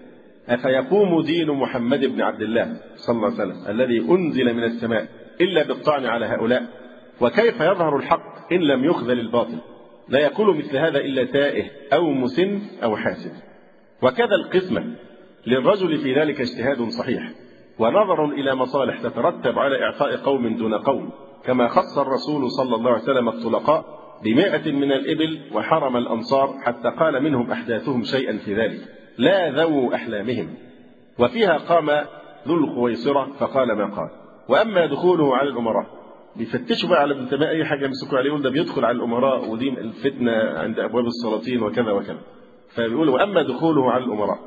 Speaker 1: أفيقوم دين محمد بن عبد الله صلى الله عليه وسلم الذي أنزل من السماء إلا بالطعن على هؤلاء؟ وكيف يظهر الحق إن لم يخذل الباطل؟ لا يقول مثل هذا إلا تائه أو مسن أو حاسد. وكذا القسمة للرجل في ذلك اجتهاد صحيح ونظر إلى مصالح تترتب على إعطاء قوم دون قوم، كما خص الرسول صلى الله عليه وسلم الطلقاء ب100 من الإبل وحرم الأنصار حتى قال منهم أحداثهم شيئا في ذلك لا ذو أحلامهم. وفيها قام ذو الخويصرة فقال ما قال. وأما دخوله على الأمراء، بيفتشوا بقى على ابن تيمية أي حاجة يمسكوا عليه، يقول ده بيدخل على الأمراء ودي الفتنة عند أبواب السلاطين وكذا وكذا. فبيقول وأما دخوله على الأمراء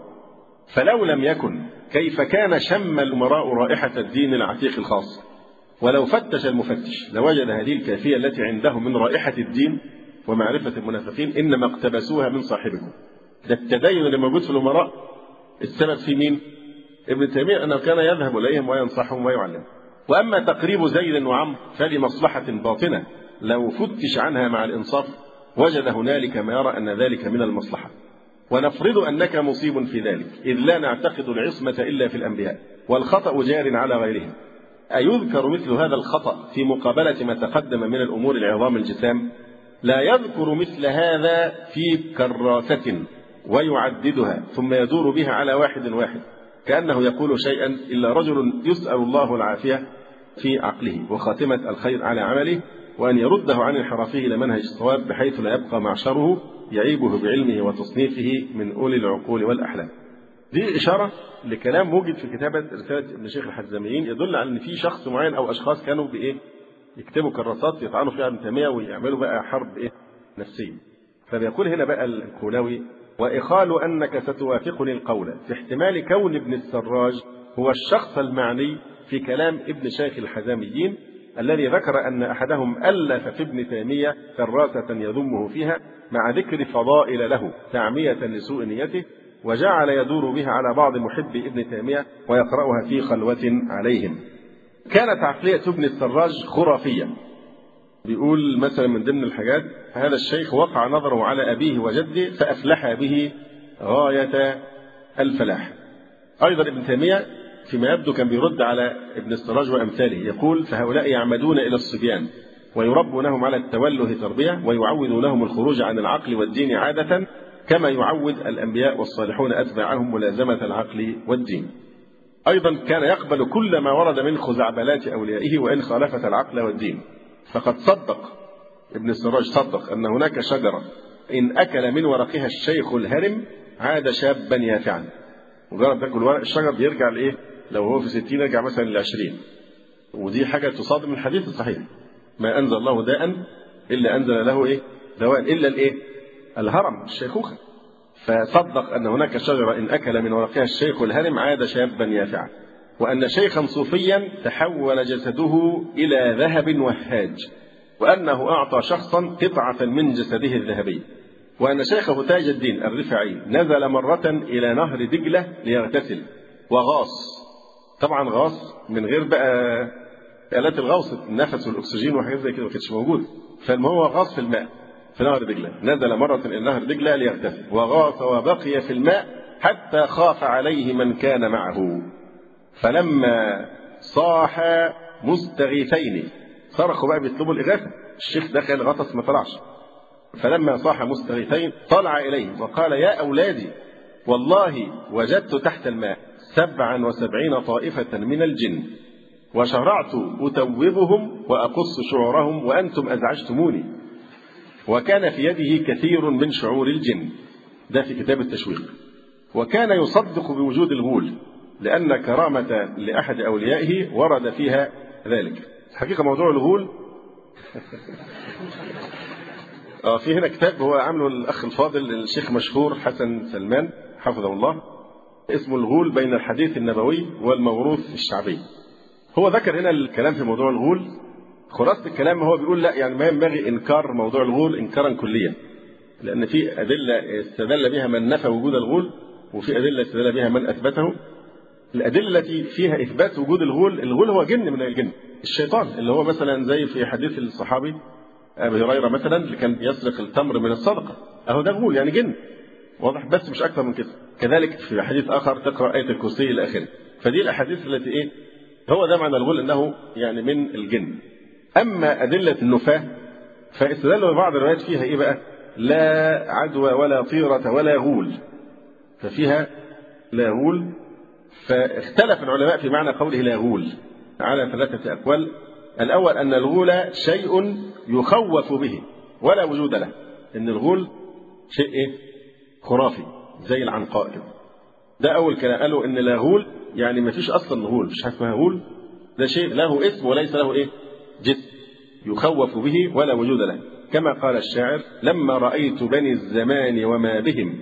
Speaker 1: فلو لم يكن كيف كان شم الأمراء رائحة الدين العتيق الخاص؟ ولو فتش المفتش لوجد هذه الكافية التي عنده من رائحة الدين ومعرفة المنافقين إنما اقتبسوها من صاحبكم. ده التدين اللي موجود في الأمراء السبب في مين؟ ابن تيمية، أنه كان يذهب إليهم وينصحهم ويعلم. وأما تقريب زيد وعمر فلمصلحة باطنة لو فتش عنها مع الإنصاف وجد هنالك ما يرى أن ذلك من المصلحة. ونفرض أنك مصيب في ذلك إذ لا نعتقد العصمة إلا في الأنبياء والخطأ جار على غيرهم. أيذكر مثل هذا الخطأ في مقابلة ما تقدم من الأمور العظام الجسام؟ لا يذكر مثل هذا في كراسة ويعددها ثم يدور بها على واحد واحد كأنه يقول شيئا إلا رجل يسأل الله العافية في عقله وخاتمة الخير على عمله، وأن يرده عن انحرافه إلى منهج الصواب بحيث لا يبقى معشره يعيبه بعلمه وتصنيفه من أولي العقول والأحلام. دي إشارة لكلام موجود في كتابة رسالة ابن شيخ الحزميين يدل على أن في شخص معين أو أشخاص كانوا بإيه يكتبوا كراسات يطعنوا فيها ابن تيمية ويعملوا بقى حرب إيه نفسية. فبيقول هنا بقى الكولاوي وإخال أنك ستوافقني القول في احتمال كون ابن السراج هو الشخص المعني في كلام ابن شيخ الحزاميين الذي ذكر أن أحدهم ألف في ابن تيمية كراسة يذمه فيها مع ذكر فضائل له تعمية لسوء نيته، وجعل يدور بها على بعض محبي ابن تيمية ويقرأها في خلوة عليهم. كانت عقلية ابن السراج خرافية. بيقول مثلا من ضمن الحاجات: هذا الشيخ وقع نظره على أبيه وجده فأفلح به غاية الفلاح. أيضا ابن تيمية فيما يبدو كان بيرد على ابن السراج وأمثاله، يقول: فهؤلاء يعمدون إلى الصبيان ويربونهم على التوله تربية ويعودونهم الخروج عن العقل والدين عادة كما يعود الأنبياء والصالحون أتباعهم ملازمة العقل والدين. أيضا كان يقبل كل ما ورد من خزعبلات أوليائه وإن خالفت العقل والدين. فقد صدق ابن السراج أن هناك شجرة إن أكل من ورقها الشيخ الهرم عاد شابا يافعا. مجرد تاكل ورق الشجر بيرجع لإيه؟ لو هو في 60 يرجع مثلا ل20. ودي حاجة تصادم الحديث الصحيح: ما أنزل الله داء إلا أنزل له إيه؟ دواء، إلا الإيه؟ الهرم، الشيخوخة. فصدق أن هناك شجرة إن أكل من ورقها الشيخ الهرم عاد شابا يافعا، وأن شيخا صوفيا تحول جسده إلى ذهب وهاج، وأنه أعطى شخصا قطعة من جسده الذهبي، وأن شيخه تاج الدين الرفاعي نزل مرة إلى نهر دجلة ليغتسل وغاص. طبعا غاص من غير بقى آلات الغوص، النفس والأكسجين وحاجات زي كده ما كانتش موجود. فالمهم هو غاص في الماء في نهر دجلة، نزل مرة إلى نهر دجلة ليغتسل وغاص وبقي في الماء حتى خاف عليه من كان معه، فلما صاح مستغيثين، صرخوا بقى بيطلبوا الإغاثة، الشيخ دخل غطس ما طلعش، فلما صاح مستغيثين طلع إليه وقال: يا أولادي والله وجدت تحت الماء 77 طائفة من الجن وشرعت أتوبهم وأقص شعورهم وأنتم أزعجتموني. وكان في يده كثير من شعور الجن، ده في كتاب التشويق. وكان يصدق بوجود الغول لأن كرامة لأحد أوليائه ورد فيها ذلك. حقيقة موضوع الغول في هنا كتاب هو عامله الأخ الفاضل الشيخ مشهور حسن سلمان حفظه الله، اسمه الغول بين الحديث النبوي والموروث الشعبي. هو ذكر هنا الكلام في موضوع الغول. خلاصة الكلام هو بيقول لا، يعني ما ينبغي إنكار موضوع الغول إنكارا كليا، لأن في أدلة استدل بها من نفى وجود الغول، وفي أدلة استدل بها من أثبته. الأدلة التي فيها إثبات وجود الغول هو جن من الجن، الشيطان، اللي هو مثلا زي في حديث الصحابي أبي هريرة مثلا اللي كان يسرق التمر من الصدقة، أهو ده غول يعني جن، واضح، بس مش أكثر من كده. كذلك في حديث آخر تقرأ آية الكرسي إلى آخره. فدي الأحاديث التي إيه، هو ده معنى الغول، أنه يعني من الجن. أما أدلة النفاة فاستدلوا بعض الروايات فيها إيه بقى؟ لا عدوى ولا طيرة ولا غول، ففيها لا غول. فاختلف العلماء في معنى قوله لا غول على 3 أقوال. الأول أن الغول شيء يخوف به ولا وجود له، إن الغول شيء إيه؟ خرافي زي العنقاء كده. ده أول كلام، قالوا إن لا غول يعني ما فيش أصلا غول، مش حاجة اسمها غول، ده شيء له اسم وليس له إيه؟ جسم، يخوف به ولا وجود له. كما قال الشاعر: لما رأيت بني الزمان وما بهم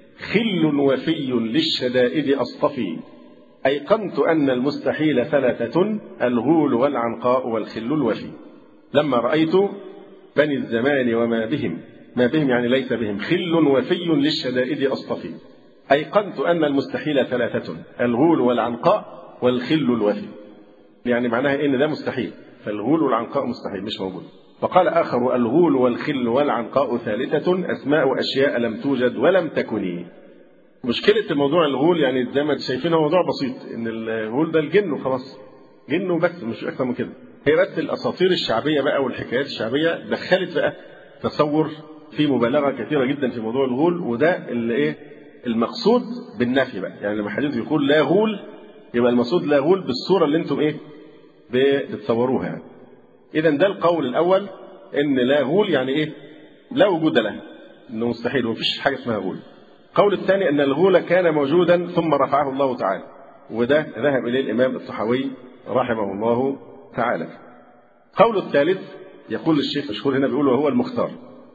Speaker 1: خل وفي للشدائد أصطفي، أيقنت أن المستحيل 3: الغول والعنقاء والخل الوفي. لما رأيت بني الزمان وما بهم، ما بهم يعني ليس بهم، خل وفي للشدائد أصطفي، أيقنت أن المستحيل 3: الغول والعنقاء والخل الوفي. يعني معناها إن ده مستحيل، فالغول والعنقاء مستحيل مش موجود. وقال آخر: الغول والخل والعنقاء 3 أسماء أشياء لم توجد ولم تكن. مشكلة موضوع الغول يعني زي ما شايفينه موضوع بسيط، إن الغول ده الجن وخلاص، جن وبس، مش أكثر من كده. هي بس الأساطير الشعبية بقى والحكايات الشعبية دخلت بقى تصور في مبالغة كثيرة جدا في موضوع الغول، وده اللي إيه المقصود بالنفي بقى. يعني لما حديث يقول لا غول يبقى المقصود لا غول بالصورة اللي أنتم إيه بتتصوروها يعني. إذا ده القول الأول، إن لا غول يعني إيه؟ لا وجود له، إنه مستحيل ومفيش حاجة اسمها غول. القول الثاني أن الغول كان موجودا ثم رفعه الله تعالى، وده ذهب إليه الإمام الطحاوي رحمه الله تعالى. القول الثالث يقول الشيخ مشهور هنا بيقول وهو المختار،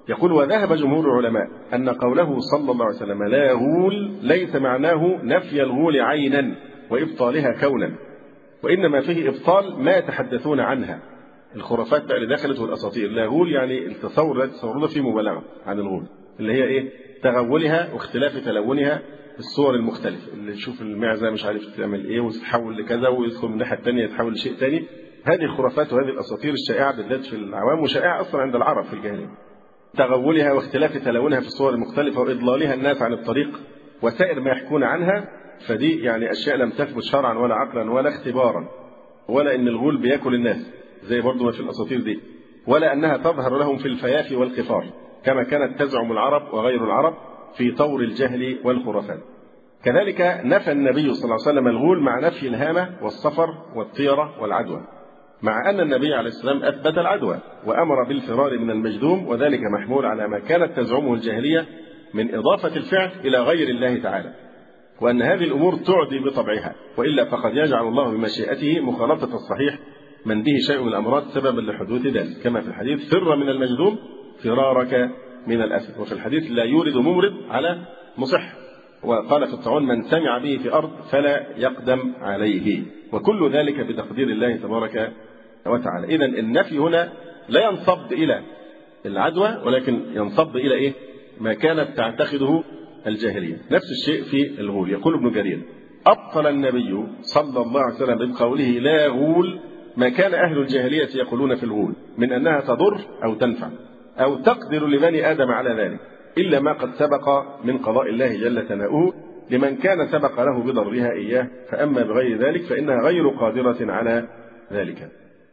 Speaker 1: يقول: وذهب جمهور العلماء أن قوله صلى الله عليه وسلم لا غول ليس معناه نفي الغول عينا وإبطالها كونا، وإنما فيه إبطال ما يتحدثون عنها، الخرافات بقى اللي دخلت والأساطير. لا غول يعني التصور ده في مبالغة عن الغول، اللي هي إيه؟ تغولها واختلاف تلونها في الصور المختلفة، اللي تشوف المعزة مش عارف تعمل إيه وتتحول لكذا ويدخل من الناحية الثانية يتحول لشيء ثاني. هذه الخرافات وهذه الأساطير الشائعة بالذات في العوام، وشائعة أصلا عند العرب في الجاهلية. تغولها واختلاف تلونها في الصور المختلفة وإضلالها الناس عن الطريق وسائر ما يحكون عنها، فدي يعني أشياء لم تثبت شرعا ولا عقلا ولا اختبارا، ولا إن الغول بياكل الناس زي برضو ما في الأساطير دي، ولا أنها تظهر لهم في الفيافي والقفار كما كانت تزعم العرب وغير العرب في طور الجهل والخرافات. كذلك نفى النبي صلى الله عليه وسلم الغول مع نفي الهامة والصفر والطيرة والعدوى، مع أن النبي عليه السلام أثبت العدوى وأمر بالفرار من المجذوم، وذلك محمول على ما كانت تزعمه الجاهلية من إضافة الفعل إلى غير الله تعالى، وأن هذه الأمور تعدي بطبعها، وإلا فقد يجعل الله بمشيئته مخالطة الصحيح من به شيء من الأمراض سببا لحدوث ذلك، كما في الحديث: فر من المجذوم فرارك من الأسد. وفي الحديث: لا يورد ممرض على مصح. وقال في الطاعون: من سمع به في أرض فلا يقدم عليه. وكل ذلك بتقدير الله تبارك وتعالى. إذن النفي هنا لا ينصب إلى العدوى، ولكن ينصب إلى إيه؟ ما كانت تعتقده الجاهلية. نفس الشيء في الغول. يقول ابن جرير: أبطل النبي صلى الله عليه وسلم بقوله لا غول ما كان أهل الجاهلية يقولون في الغول من أنها تضر أو تنفع أو تقدر لبني آدم على ذلك، إلا ما قد سبق من قضاء الله جل ثناؤه لمن كان سبق له بضرها إياه، فأما بغير ذلك فإنها غير قادرة على ذلك.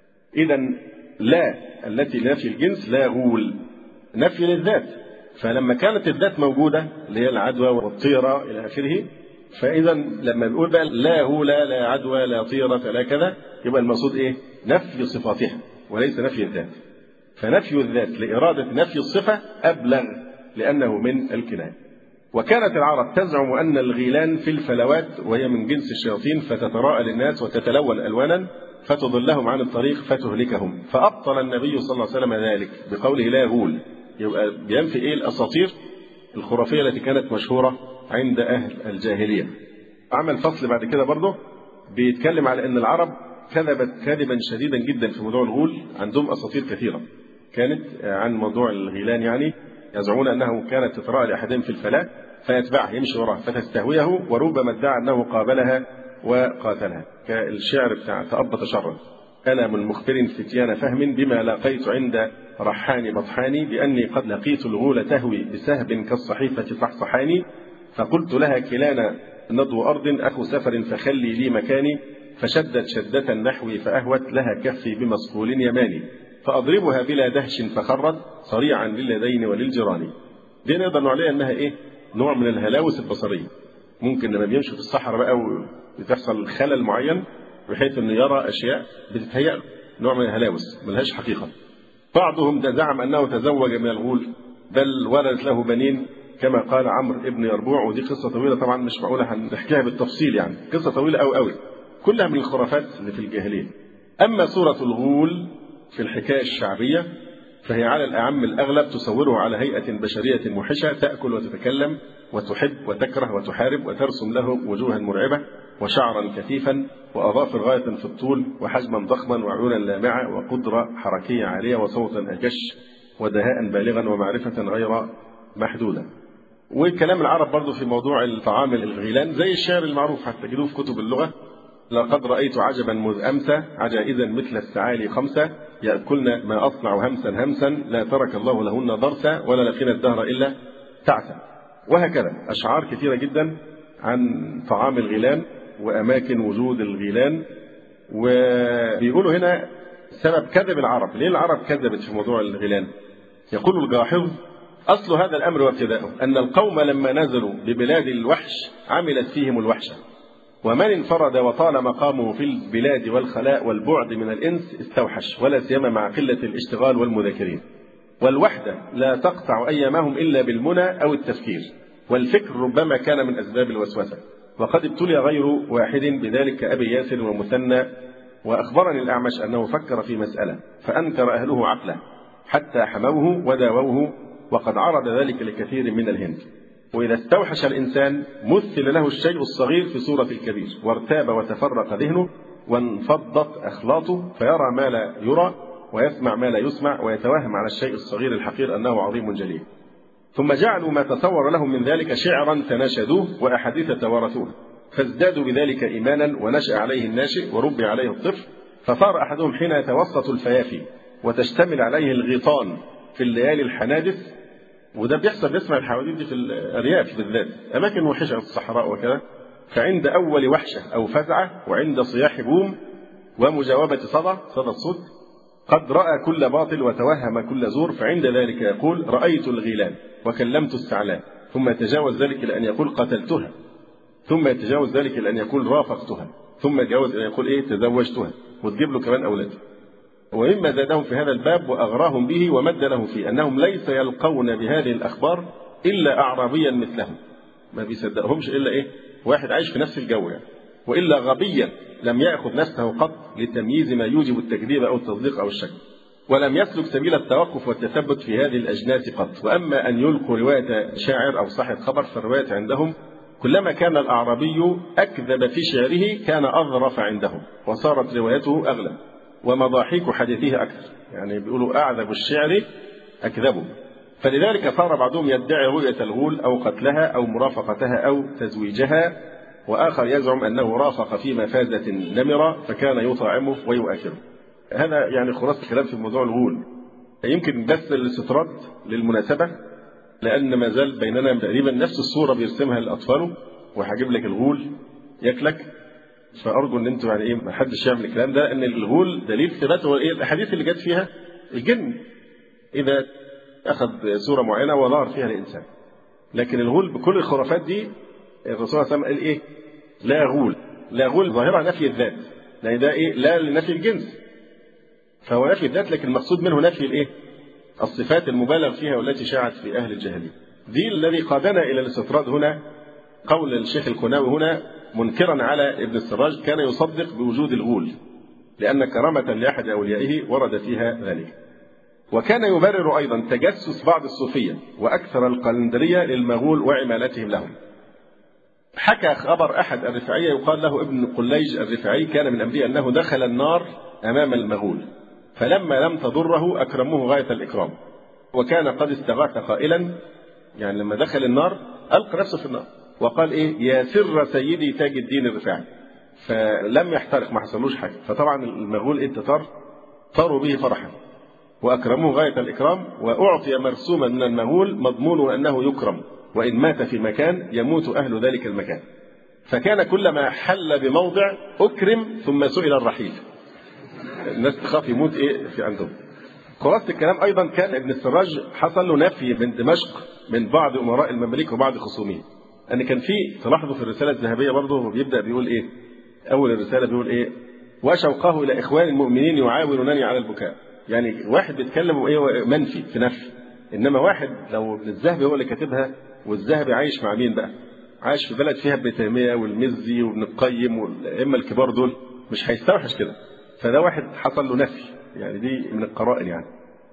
Speaker 1: إذن لا التي نفي الجنس لا غول نفي للذات، فلما كانت الذات موجودة اللي هي العدوى والطيرة إلى آخره، فإذا لما نقول بقى لا غول لا عدوى لا طيرة لا كذا، يبقى المقصود إيه؟ نفي صفاتها وليس نفي الذات. فنفي الذات لإرادة نفي الصفة أبلغ لأنه من الكناية. وكانت العرب تزعم أن الغيلان في الفلوات وهي من جنس الشياطين فتتراءى للناس وتتلون ألوانا فتضلهم عن الطريق فتهلكهم، فأبطل النبي صلى الله عليه وسلم ذلك بقوله لا غول. يبقى بينفي إيه؟ الأساطير الخرافية التي كانت مشهورة عند أهل الجاهلية. عمل فصل بعد كده برضه بيتكلم على أن العرب كذبت كذبا شديدا جدا في موضوع الغول. عندهم أساطير كثيرة كانت عن موضوع الغيلان، يعني يزعمون أنه كانت تتراءى لأحدهم في الفلاة فيتبعه يمشي وراها فتستهويه، وربما ادعى أنه قابلها وقاتلها، كالشعر بتاع تأبط شرا: أنا من مخبر فتيان فهم بما لاقيت عند رحان مطحاني، بأني قد لقيت الغول تهوي بسهب كالصحيفة صحصحاني، فقلت لها كلانا نضو أرض أخو سفر فخلي لي مكاني، فشدت شدة نحوي فأهوت لها كفي بمصقول يماني، فأضربها بلا دهش فخرت صريعا للذين وللجيران. دي نقدر نقول عليها أنها إيه؟ نوع من الهلاوس البصرية. ممكن لما بيمشوا في الصحراء بقى وبتحصل خلل معين بحيث أنه يرى أشياء بتتهيأ له، نوع من الهلاوس ملهاش حقيقة. بعضهم ده زعم أنه تزوج من الغول بل ولدت له بنين كما قال عمرو ابن يربوع، ودي قصة طويلة طبعا مش معقولة هنحكيها بالتفصيل، يعني قصة طويلة أوي كلها من الخرافات اللي في الجاهلية. أما سورة الغول في الحكاية الشعبية فهي على الأعم الأغلب تصوره على هيئة بشرية موحشة تأكل وتتكلم وتحب وتكره وتحارب وترسم له وجوها مرعبة وشعرا كثيفا وأظافر غاية في الطول وحجما ضخما وعيونا لامعة وقدرة حركية عالية وصوتا أجش ودهاء بالغا ومعرفة غير محدودة. وكلام العرب برضو في موضوع الطعام الغيلان زي الشعر المعروف هتجدوه في كتب اللغة: لقد رأيت عجبا مذ أمسى عجائزا مثل السعالي خمسة، يأكلن ما أصنع همسا همسا، لا ترك الله لهن ضرسا ولا لقينا الدهر إلا تعسا. وهكذا أشعار كثيرة جدا عن طعام الغيلان وأماكن وجود الغيلان. وبيقولوا هنا سبب كذب العرب، ليه العرب كذبت في موضوع الغيلان؟ يقول الجاحظ: أصل هذا الأمر وابتداؤه أن القوم لما نزلوا ببلاد الوحش عملت فيهم الوحشة، ومن انفرد وطال مقامه في البلاد والخلاء والبعد من الإنس استوحش، ولا سيما مع قلة الاشتغال والمذاكرين. والوحدة لا تقطع أيامهم إلا بالمنى أو التفكير، والفكر ربما كان من أسباب الوسوسة، وقد ابتلي غير واحد بذلك كأبي ياسر ومثنى. وأخبرني الأعمش أنه فكر في مسألة فأنكر أهله عقله حتى حموه وداووه وقد عرض ذلك لكثير من الهند. وإذا استوحش الإنسان مثل له الشيء الصغير في صورة الكبير، وارتاب وتفرق ذهنه وانفضت أخلاطه، فيرى ما لا يرى ويسمع ما لا يسمع، ويتوهم على الشيء الصغير الحقير أنه عظيم جليل. ثم جعلوا ما تصور لهم من ذلك شعرا تناشدوه وأحاديث توارثوه، فازدادوا بذلك إيمانا، ونشأ عليه الناشئ وربي عليه الطفل، فصار أحدهم حين يتوسط الفيافي وتشتمل عليه الغيطان في الليالي الحنادث، وده بيحصل، بيسمع الحوادث دي في الأرياف بالذات، أماكن وحشة في الصحراء وكذا، فعند أول وحشة أو فزعة وعند صياح بوم ومجاوبة صدى الصوت قد رأى كل باطل وتوهم كل زور، فعند ذلك يقول رأيت الغيلان وكلمت الثعلان، ثم يتجاوز ذلك إلى أن يقول قتلتها، ثم يتجاوز ذلك إلى أن يقول رافقتها، ثم يتجاوز إلى أن يقول تزوجتها، وتجيب له كمان أولاد. ومما زادهم في هذا الباب وأغراهم به ومد له فيه أنهم ليس يلقون بهذه الأخبار إلا أعرابيا مثلهم، ما بيصدقهمش إلا واحد عايش في نفس الجو يعني، وإلا غبيا لم يأخذ نفسه قط لتمييز ما يوجب التكذيب أو التصديق أو الشك، ولم يسلك سبيل التوقف والتثبت في هذه الأجناس قط. وأما أن يلقوا رواية شاعر أو صاحب خبر، فالرواية عندهم كلما كان الأعرابي أكذب في شعره كان أظرف عندهم، وصارت روايته أغلب ومضاحيك حديثه أكثر، يعني بيقولوا أعذب الشعر أكذبه. فلذلك صار بعضهم يدعي رؤية الغول أو قتلها أو مرافقتها أو تزويجها، وآخر يزعم أنه رافق في مفازة نمرة فكان يطعمه ويؤكله. هذا يعني خلاصة الكلام في موضوع الغول. يمكن بس الاستطراد للمناسبة، لأن ما زال بيننا تقريبا نفس الصورة بيرسمها الأطفال، وهجيب لك الغول ياكلك، فأرجو أن أنتم يعني ما حدش يعمل الكلام ده، أن الغول دليل ثباته الأحاديث اللي جت فيها الجن إذا أخذ صورة معينة وظهر فيها الإنسان. لكن الغول بكل الخرافات دي الرسول صلى الله عليه وسلم قال لا غول، لا غول ظاهرة نفي الذات، لأن ده لا لنفي الجنس، فهو نفي الذات، لكن المقصود منه نفي الصفات المبالغ فيها والتي شاعت في أهل الجاهلية. دي الذي قادنا إلى الاستطراد هنا. قول الشيخ الكناوي هنا منكرا على ابن السراج كان يصدق بوجود الغول، لأن كرامة لأحد أوليائه ورد فيها ذلك. وكان يبرر أيضا تجسس بعض الصوفية وأكثر القلندرية للمغول وعمالتهم لهم. حكى خبر أحد الرفاعية يقال له ابن قليج الرفاعي، كان من أمره أنه دخل النار أمام المغول، فلما لم تضره أكرموه غاية الإكرام، وكان قد استغاث قائلا، يعني لما دخل النار ألقى نفسه في النار وقال يا سر سيدي تاج الدين الرفاعي، فلم يحترق، ما حصلوش حاجة. فطبعا المغول طاروا به فرحا وأكرموه غاية الإكرام، وأعطي مرسوما من المغول مضمون أنه يكرم، وإن مات في مكان يموت أهل ذلك المكان، فكان كلما حل بموضع أكرم ثم سئل الرحيل. الناس تخاف يموت في عندهم. خلاصة الكلام أيضا كان ابن السراج حصل له نفي من دمشق من بعض أمراء المماليك وبعض خصومهم، أن كان في تلاحظوا في الرسالة الذهبية برضه بيبدأ بيقول أول الرسالة بيقول وشوقه إلى إخوان المؤمنين يعاونونني على البكاء. يعني واحد بيتكلم منفي في نفي، إنما واحد لو الذهبي هو اللي كاتبها، والذهبي عايش مع مين بقى؟ عايش في بلد فيها ابن تيمية والمزي وابن القيم والأئمة الكبار دول، مش هيستوحش كده. فده واحد حصل له نفي، يعني دي من القرائن يعني.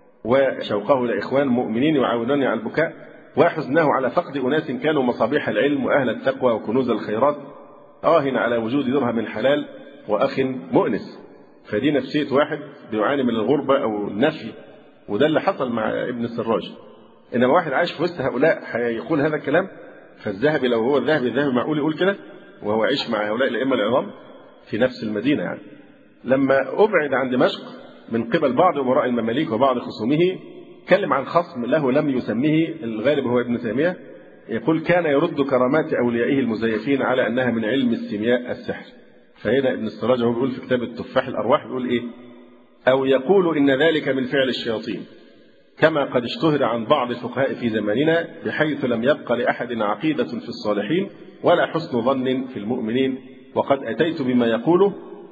Speaker 1: وشوقه إلى إخوان مؤمنين يعاونونني على البكاء، وحزنه على فقد أناس كانوا مصابيح العلم وأهل التقوى وكنوز الخيرات، على وجود درهم من حلال وأخ مؤنس. فدي نفسية واحد بيعاني من الغربة أو النفي، وده اللي حصل مع ابن السراج. إنما واحد عايش في وسط هؤلاء هيقول هذا الكلام. فالذهبي لو هو الذهبي معقول يقول كده وهو يعيش مع هؤلاء الأئمة العظام في نفس المدينة يعني. لما أبعد عن دمشق من قبل بعض أمراء المماليك وبعض خصومه، كلم عن خصم له لم يسميه، الغالب هو ابن تيمية، يقول كان يرد كرامات أوليائه المزيفين على أنها من علم السيمياء السحر. فهنا ابن السراج هو بيقول في كتاب التفاح الأرواح بيقول أو يقول إن ذلك من فعل الشياطين، كما قد اشتهر عن بعض الفقهاء في زماننا، بحيث لم يبق لأحد عقيدة في الصالحين ولا حسن ظن في المؤمنين، وقد أتيت بما يقوله،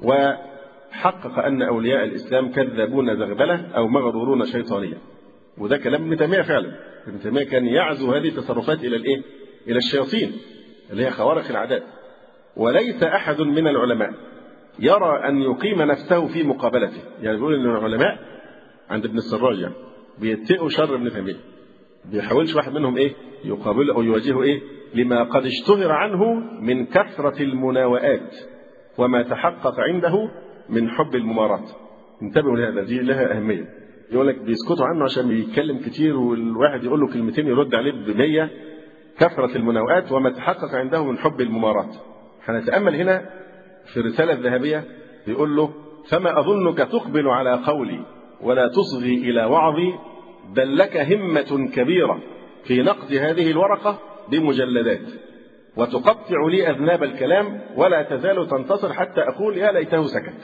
Speaker 1: وحقق أن أولياء الإسلام كذبون زغبلة أو مغرورون شيطانية. وده كلام ابن تيمية فعلا. ابن تيمية كان يعزو هذه التصرفات إلى إلى الشياطين اللي هي خوارق العادات. وليس أحد من العلماء يرى أن يقيم نفسه في مقابلته. يعني بيقول أن العلماء عند ابن السراج بيتقوا شر ابن تيمية، بيحاولش واحد منهم يقابله أو يواجهه لما قد اشتهر عنه من كثرة المناوئات وما تحقق عنده من حب الممارات. انتبهوا لهذا، دي لها أهمية. يقول لك بيسكتوا عنه عشان بيتكلم كتير والواحد يقول له كلمتين يرد عليه ب100. كثرة المناوئات وما تحقق عنده من حب الممارات. هنتأمل هنا في الرسالة الذهبية، بيقول له: فما أظنك تقبل على قولي ولا تصغي إلى وعظي، بل لك همة كبيرة في نقد هذه الورقة بمجلدات، وتقطع لي أذناب الكلام ولا تزال تنتصر حتى أقول يا ليته سكت.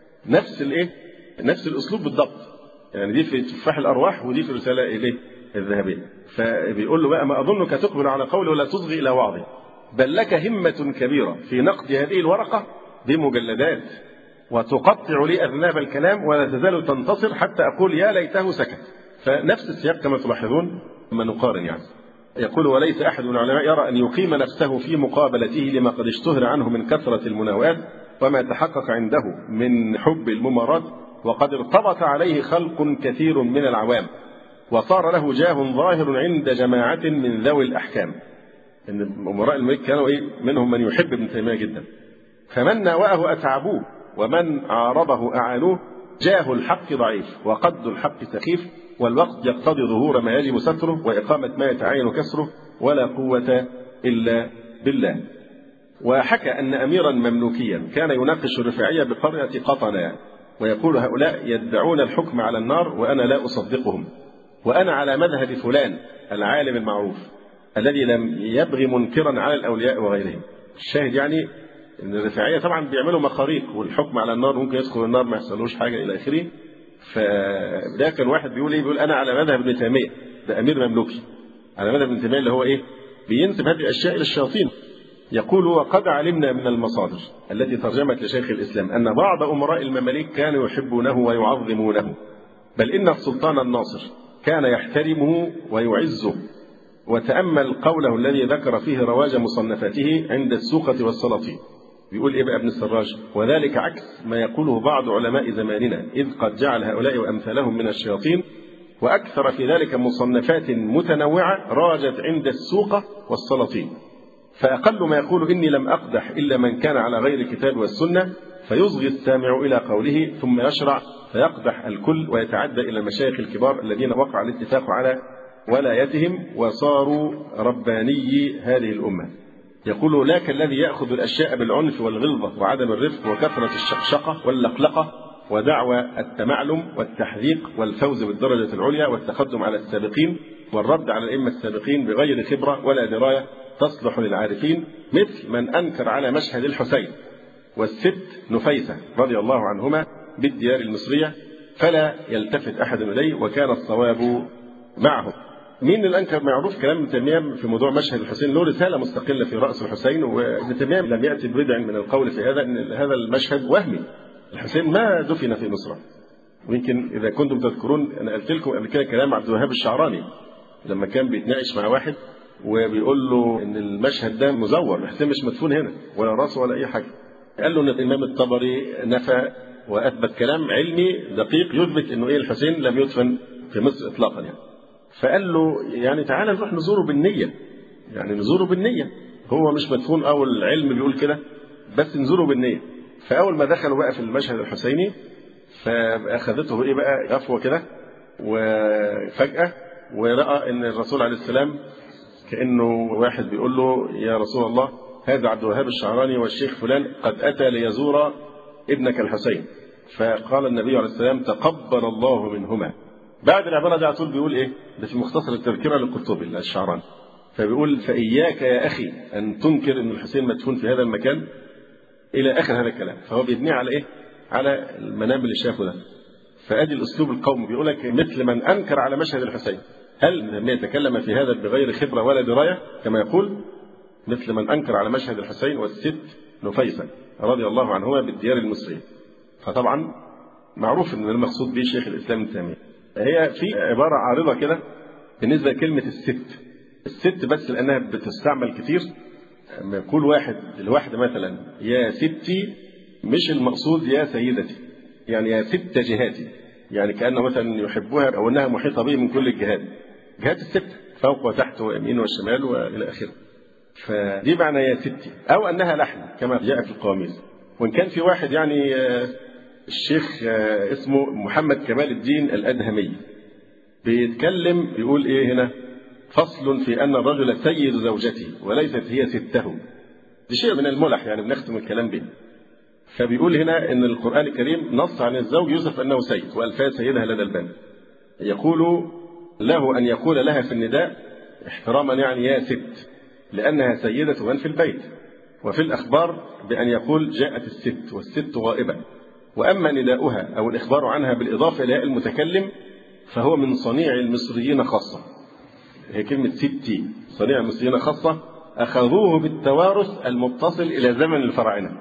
Speaker 1: نفس الأسلوب بالضبط. يعني دي في تفاح الأرواح ودي في الرسالة الذهبية. فبيقول له بقى: ما أظنك تقبل على قولي ولا تصغي إلى وعظي، بل لك همة كبيرة في نقد هذه الورقة بمجلدات، وتقطع لي أذناب الكلام ولا تزال تنتصر حتى أقول يا ليته سكت. فنفس السياق كما تلاحظون لما نقارن يعني. يقول: وليس أحد من العلماء يرى أن يقيم نفسه في مقابلته لما قد اشتهر عنه من كثرة المناوئات وما تحقق عنده من حب الممارات، وقد ارتبط عليه خلق كثير من العوام، وصار له جاه ظاهر عند جماعة من ذوي الأحكام. إن أمراء الملك كانوا منهم من يحب ابن تيمية جدا، فمن ناوأه أتعبوه ومن عارضه أعانوه. جاه الحق ضعيف وقد الحق سخيف، والوقت يقتضي ظهور ما يجب ستره وإقامة ما يتعين كسره، ولا قوة إلا بالله. وحكى أن أميرا مملوكيا كان يناقش الرفاعية بقرية قطنا، ويقول: هؤلاء يدعون الحكم على النار وأنا لا أصدقهم، وأنا على مذهب فلان العالم المعروف الذي لم يبغي منكرا على الأولياء وغيرهم. الشاهد يعني ان الرفاعية طبعا بيعملوا مخاريق، والحكم على النار ممكن يدخل النار ما يحصلوش حاجة إلى آخره. فده كان واحد بيقول أنا على مذهب ابن تيمية، ده أمير مملوكي على مذهب ابن تيمية اللي هو بينسب هذه الأشياء إلى الشياطين. يقول: وقد علمنا من المصادر التي ترجمت لشيخ الإسلام أن بعض أمراء المماليك كانوا يحبونه ويعظمونه، بل إن السلطان الناصر كان يحترمه ويعزه. وتأمل قوله الذي ذكر فيه رواج مصنفاته عند السوقة والسلاطين. بيقول بقى ابن السراج: وذلك عكس ما يقوله بعض علماء زماننا، إذ قد جعل هؤلاء وأمثالهم من الشياطين، وأكثر في ذلك مصنفات متنوعة راجت عند السوقة والسلاطين. فأقل ما يقول: إني لم أقدح إلا من كان على غير الكتاب والسنة، فيصغي السامع إلى قوله ثم يشرع فيقدح الكل ويتعدى إلى المشايخ الكبار الذين وقع الاتفاق على ولايتهم وصاروا رباني هذه الأمة. يقول: لا كالذي يأخذ الأشياء بالعنف والغلظة وعدم الرفق وكثرة الشقشقة واللقلقة ودعوى التمعلم والتحذيق والفوز بالدرجة العليا والتقدم على السابقين والرد على الأئمة السابقين بغير خبرة ولا دراية تصلح للعارفين، مثل من أنكر على مشهد الحسين والست نفيسة رضي الله عنهما بالديار المصرية، فلا يلتفت أحد إليه وكان الصواب معه. مين الأنكر؟ معروف كلام ابن تيمية في موضوع مشهد الحسين، له رسالة مستقلة في رأس الحسين، وابن تيمية لم يأتي ببدع من القول في هذا، أن هذا المشهد وهمي. الحسين ما دفن في مصر. ويمكن إذا كنتم تذكرون أنا قلت لكم قبل كده كلام عبد الوهاب الشعراني لما كان بيتناقش مع واحد وبيقول له إن المشهد ده مزور، الحسين مش مدفون هنا ولا راسه ولا أي حاجة. قال له إن الإمام الطبري نفى وأثبت كلام علمي دقيق يثبت إنه الحسين لم يدفن في مصر إطلاقا يعني. فقال له يعني تعالى نروح نزوره بالنية، يعني نزوره بالنية، هو مش مدفون أو العلم بيقول كده، بس نزوره بالنية. فأول ما دخلوا بقى في المشهد الحسيني فأخذته بقى غفوة كده، وفجأة ورأى إن الرسول عليه السلام كأنه واحد بيقول له: يا رسول الله، هذا عبد الوهاب الشعراني والشيخ فلان قد أتى ليزور ابنك الحسين. فقال النبي عليه السلام: تقبل الله منهما. بعد العبارة دي على طول بيقول ده في مختصر التذكرة للقرطبي الشعراني، فبيقول: فإياك يا أخي أن تنكر أن الحسين مدفون في هذا المكان، إلى آخر هذا الكلام. فهو بيبنيه على على المنام اللي شافه ده. فأدي الأسلوب القومي، بيقول لك مثل من أنكر على مشهد الحسين. هل لم يتكلم في هذا بغير خبرة ولا دراية كما يقول؟ مثل من أنكر على مشهد الحسين والست نفيسة رضي الله عنهما بالديار المصرية. فطبعا معروف أن المقصود به شيخ الإسلام ابن تيمية. هي في عبارة عارضة كده بالنسبة لكلمة الست بس لأنها بتستعمل كتير. لما يقول واحد لواحدة مثلا يا ستي، مش المقصود يا سيدتي، يعني يا ست جهاتي، يعني كأنه مثلا يحبها أو أنها محيطة به من كل الجهات، جهات الست. فوق وتحت ويمين والشمال وإلى آخره. فدي معنى يا ستي، أو أنها لحن كما جاء في القواميس. وإن كان في واحد يعني الشيخ اسمه محمد كمال الدين الأدهمي بيتكلم بيقول إيه هنا: فصل في أن الرجل سيد زوجته وليست هي سته. دي شيء من الملح يعني بنختم الكلام به. فبيقول هنا إن القرآن الكريم نص عن الزوج يوصف أنه سيد وألفاظ سيدها لدى الباب. يقول له أن يقول لها في النداء احتراما يعني يا ست، لأنها سيدة من في البيت. وفي الأخبار بأن يقول جاءت الست والست غائبة. وأما نداؤها أو الإخبار عنها بالإضافة إلى المتكلم فهو من صنيع المصريين خاصة. هي كلمة ستي صنيع المصريين خاصة، أخذوه بالتوارث المتصل إلى زمن الفراعنة.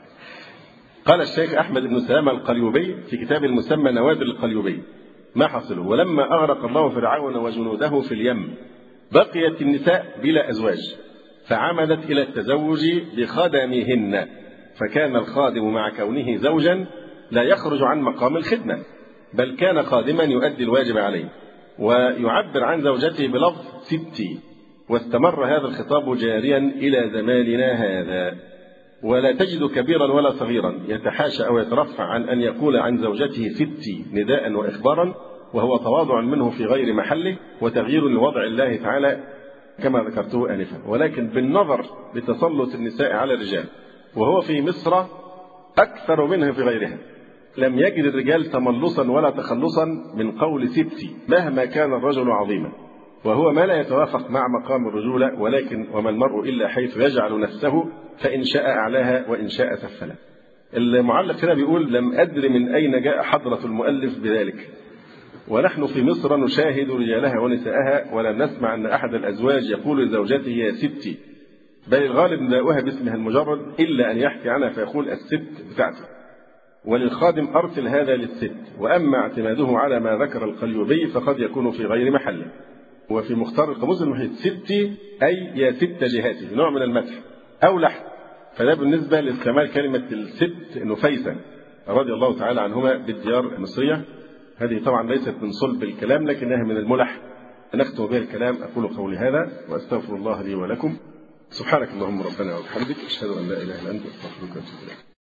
Speaker 1: قال الشيخ أحمد بن سلامة القليوبي في كتاب المسمى نوادر القليوبي: ما حصله: ولما أغرق الله فرعون وجنوده في اليم بقيت النساء بلا أزواج، فعمدت إلى التزوج بخدمهن، فكان الخادم مع كونه زوجا لا يخرج عن مقام الخدمة، بل كان خادما يؤدي الواجب عليه، ويعبر عن زوجته بلفظ ستي. واستمر هذا الخطاب جاريا إلى زماننا هذا، ولا تجد كبيرا ولا صغيرا يتحاشى أو يترفع عن أن يقول عن زوجته ستي نداء وإخبارا، وهو تواضع منه في غير محله وتغيير لوضع الله تعالى كما ذكرته آنفا. ولكن بالنظر لتسلط النساء على الرجال وهو في مصر أكثر منها في غيرها، لم يجد الرجال تملصا ولا تخلصا من قول ستي مهما كان الرجل عظيما، وهو ما لا يتوافق مع مقام الرجولة. ولكن وما المرء إلا حيث يجعل نفسه، فإن شاء أعلاها وإن شاء سفلها. المعلق هنا بيقول: لم أدر من أين جاء حضرة المؤلف بذلك، ونحن في مصر نشاهد رجالها ونساءها، ولم نسمع أن أحد الأزواج يقول لزوجته يا ستي، بل الغالب نداؤها باسمها المجرد، إلا أن يحكي عنها فيقول الست بتاعتي. وللخادم أرسل هذا للست. وأما اعتماده على ما ذكر القليوبي فقد يكون في غير محله. وفي مختار القاموس المحيط ستي أي يا ست جهاتي، نوع من المدح أو لحن. فده بالنسبة لاستعمال كلمة الست نفيسة رضي الله تعالى عنهما بالديار المصرية. هذه طبعا ليست من صلب الكلام لكنها من الملح نختم بها الكلام. أقول قولي هذا وأستغفر الله لي ولكم. سبحانك اللهم ربنا وبحمدك، أشهد أن لا إله إلا أنت، أستغفرك وأتوب إليك.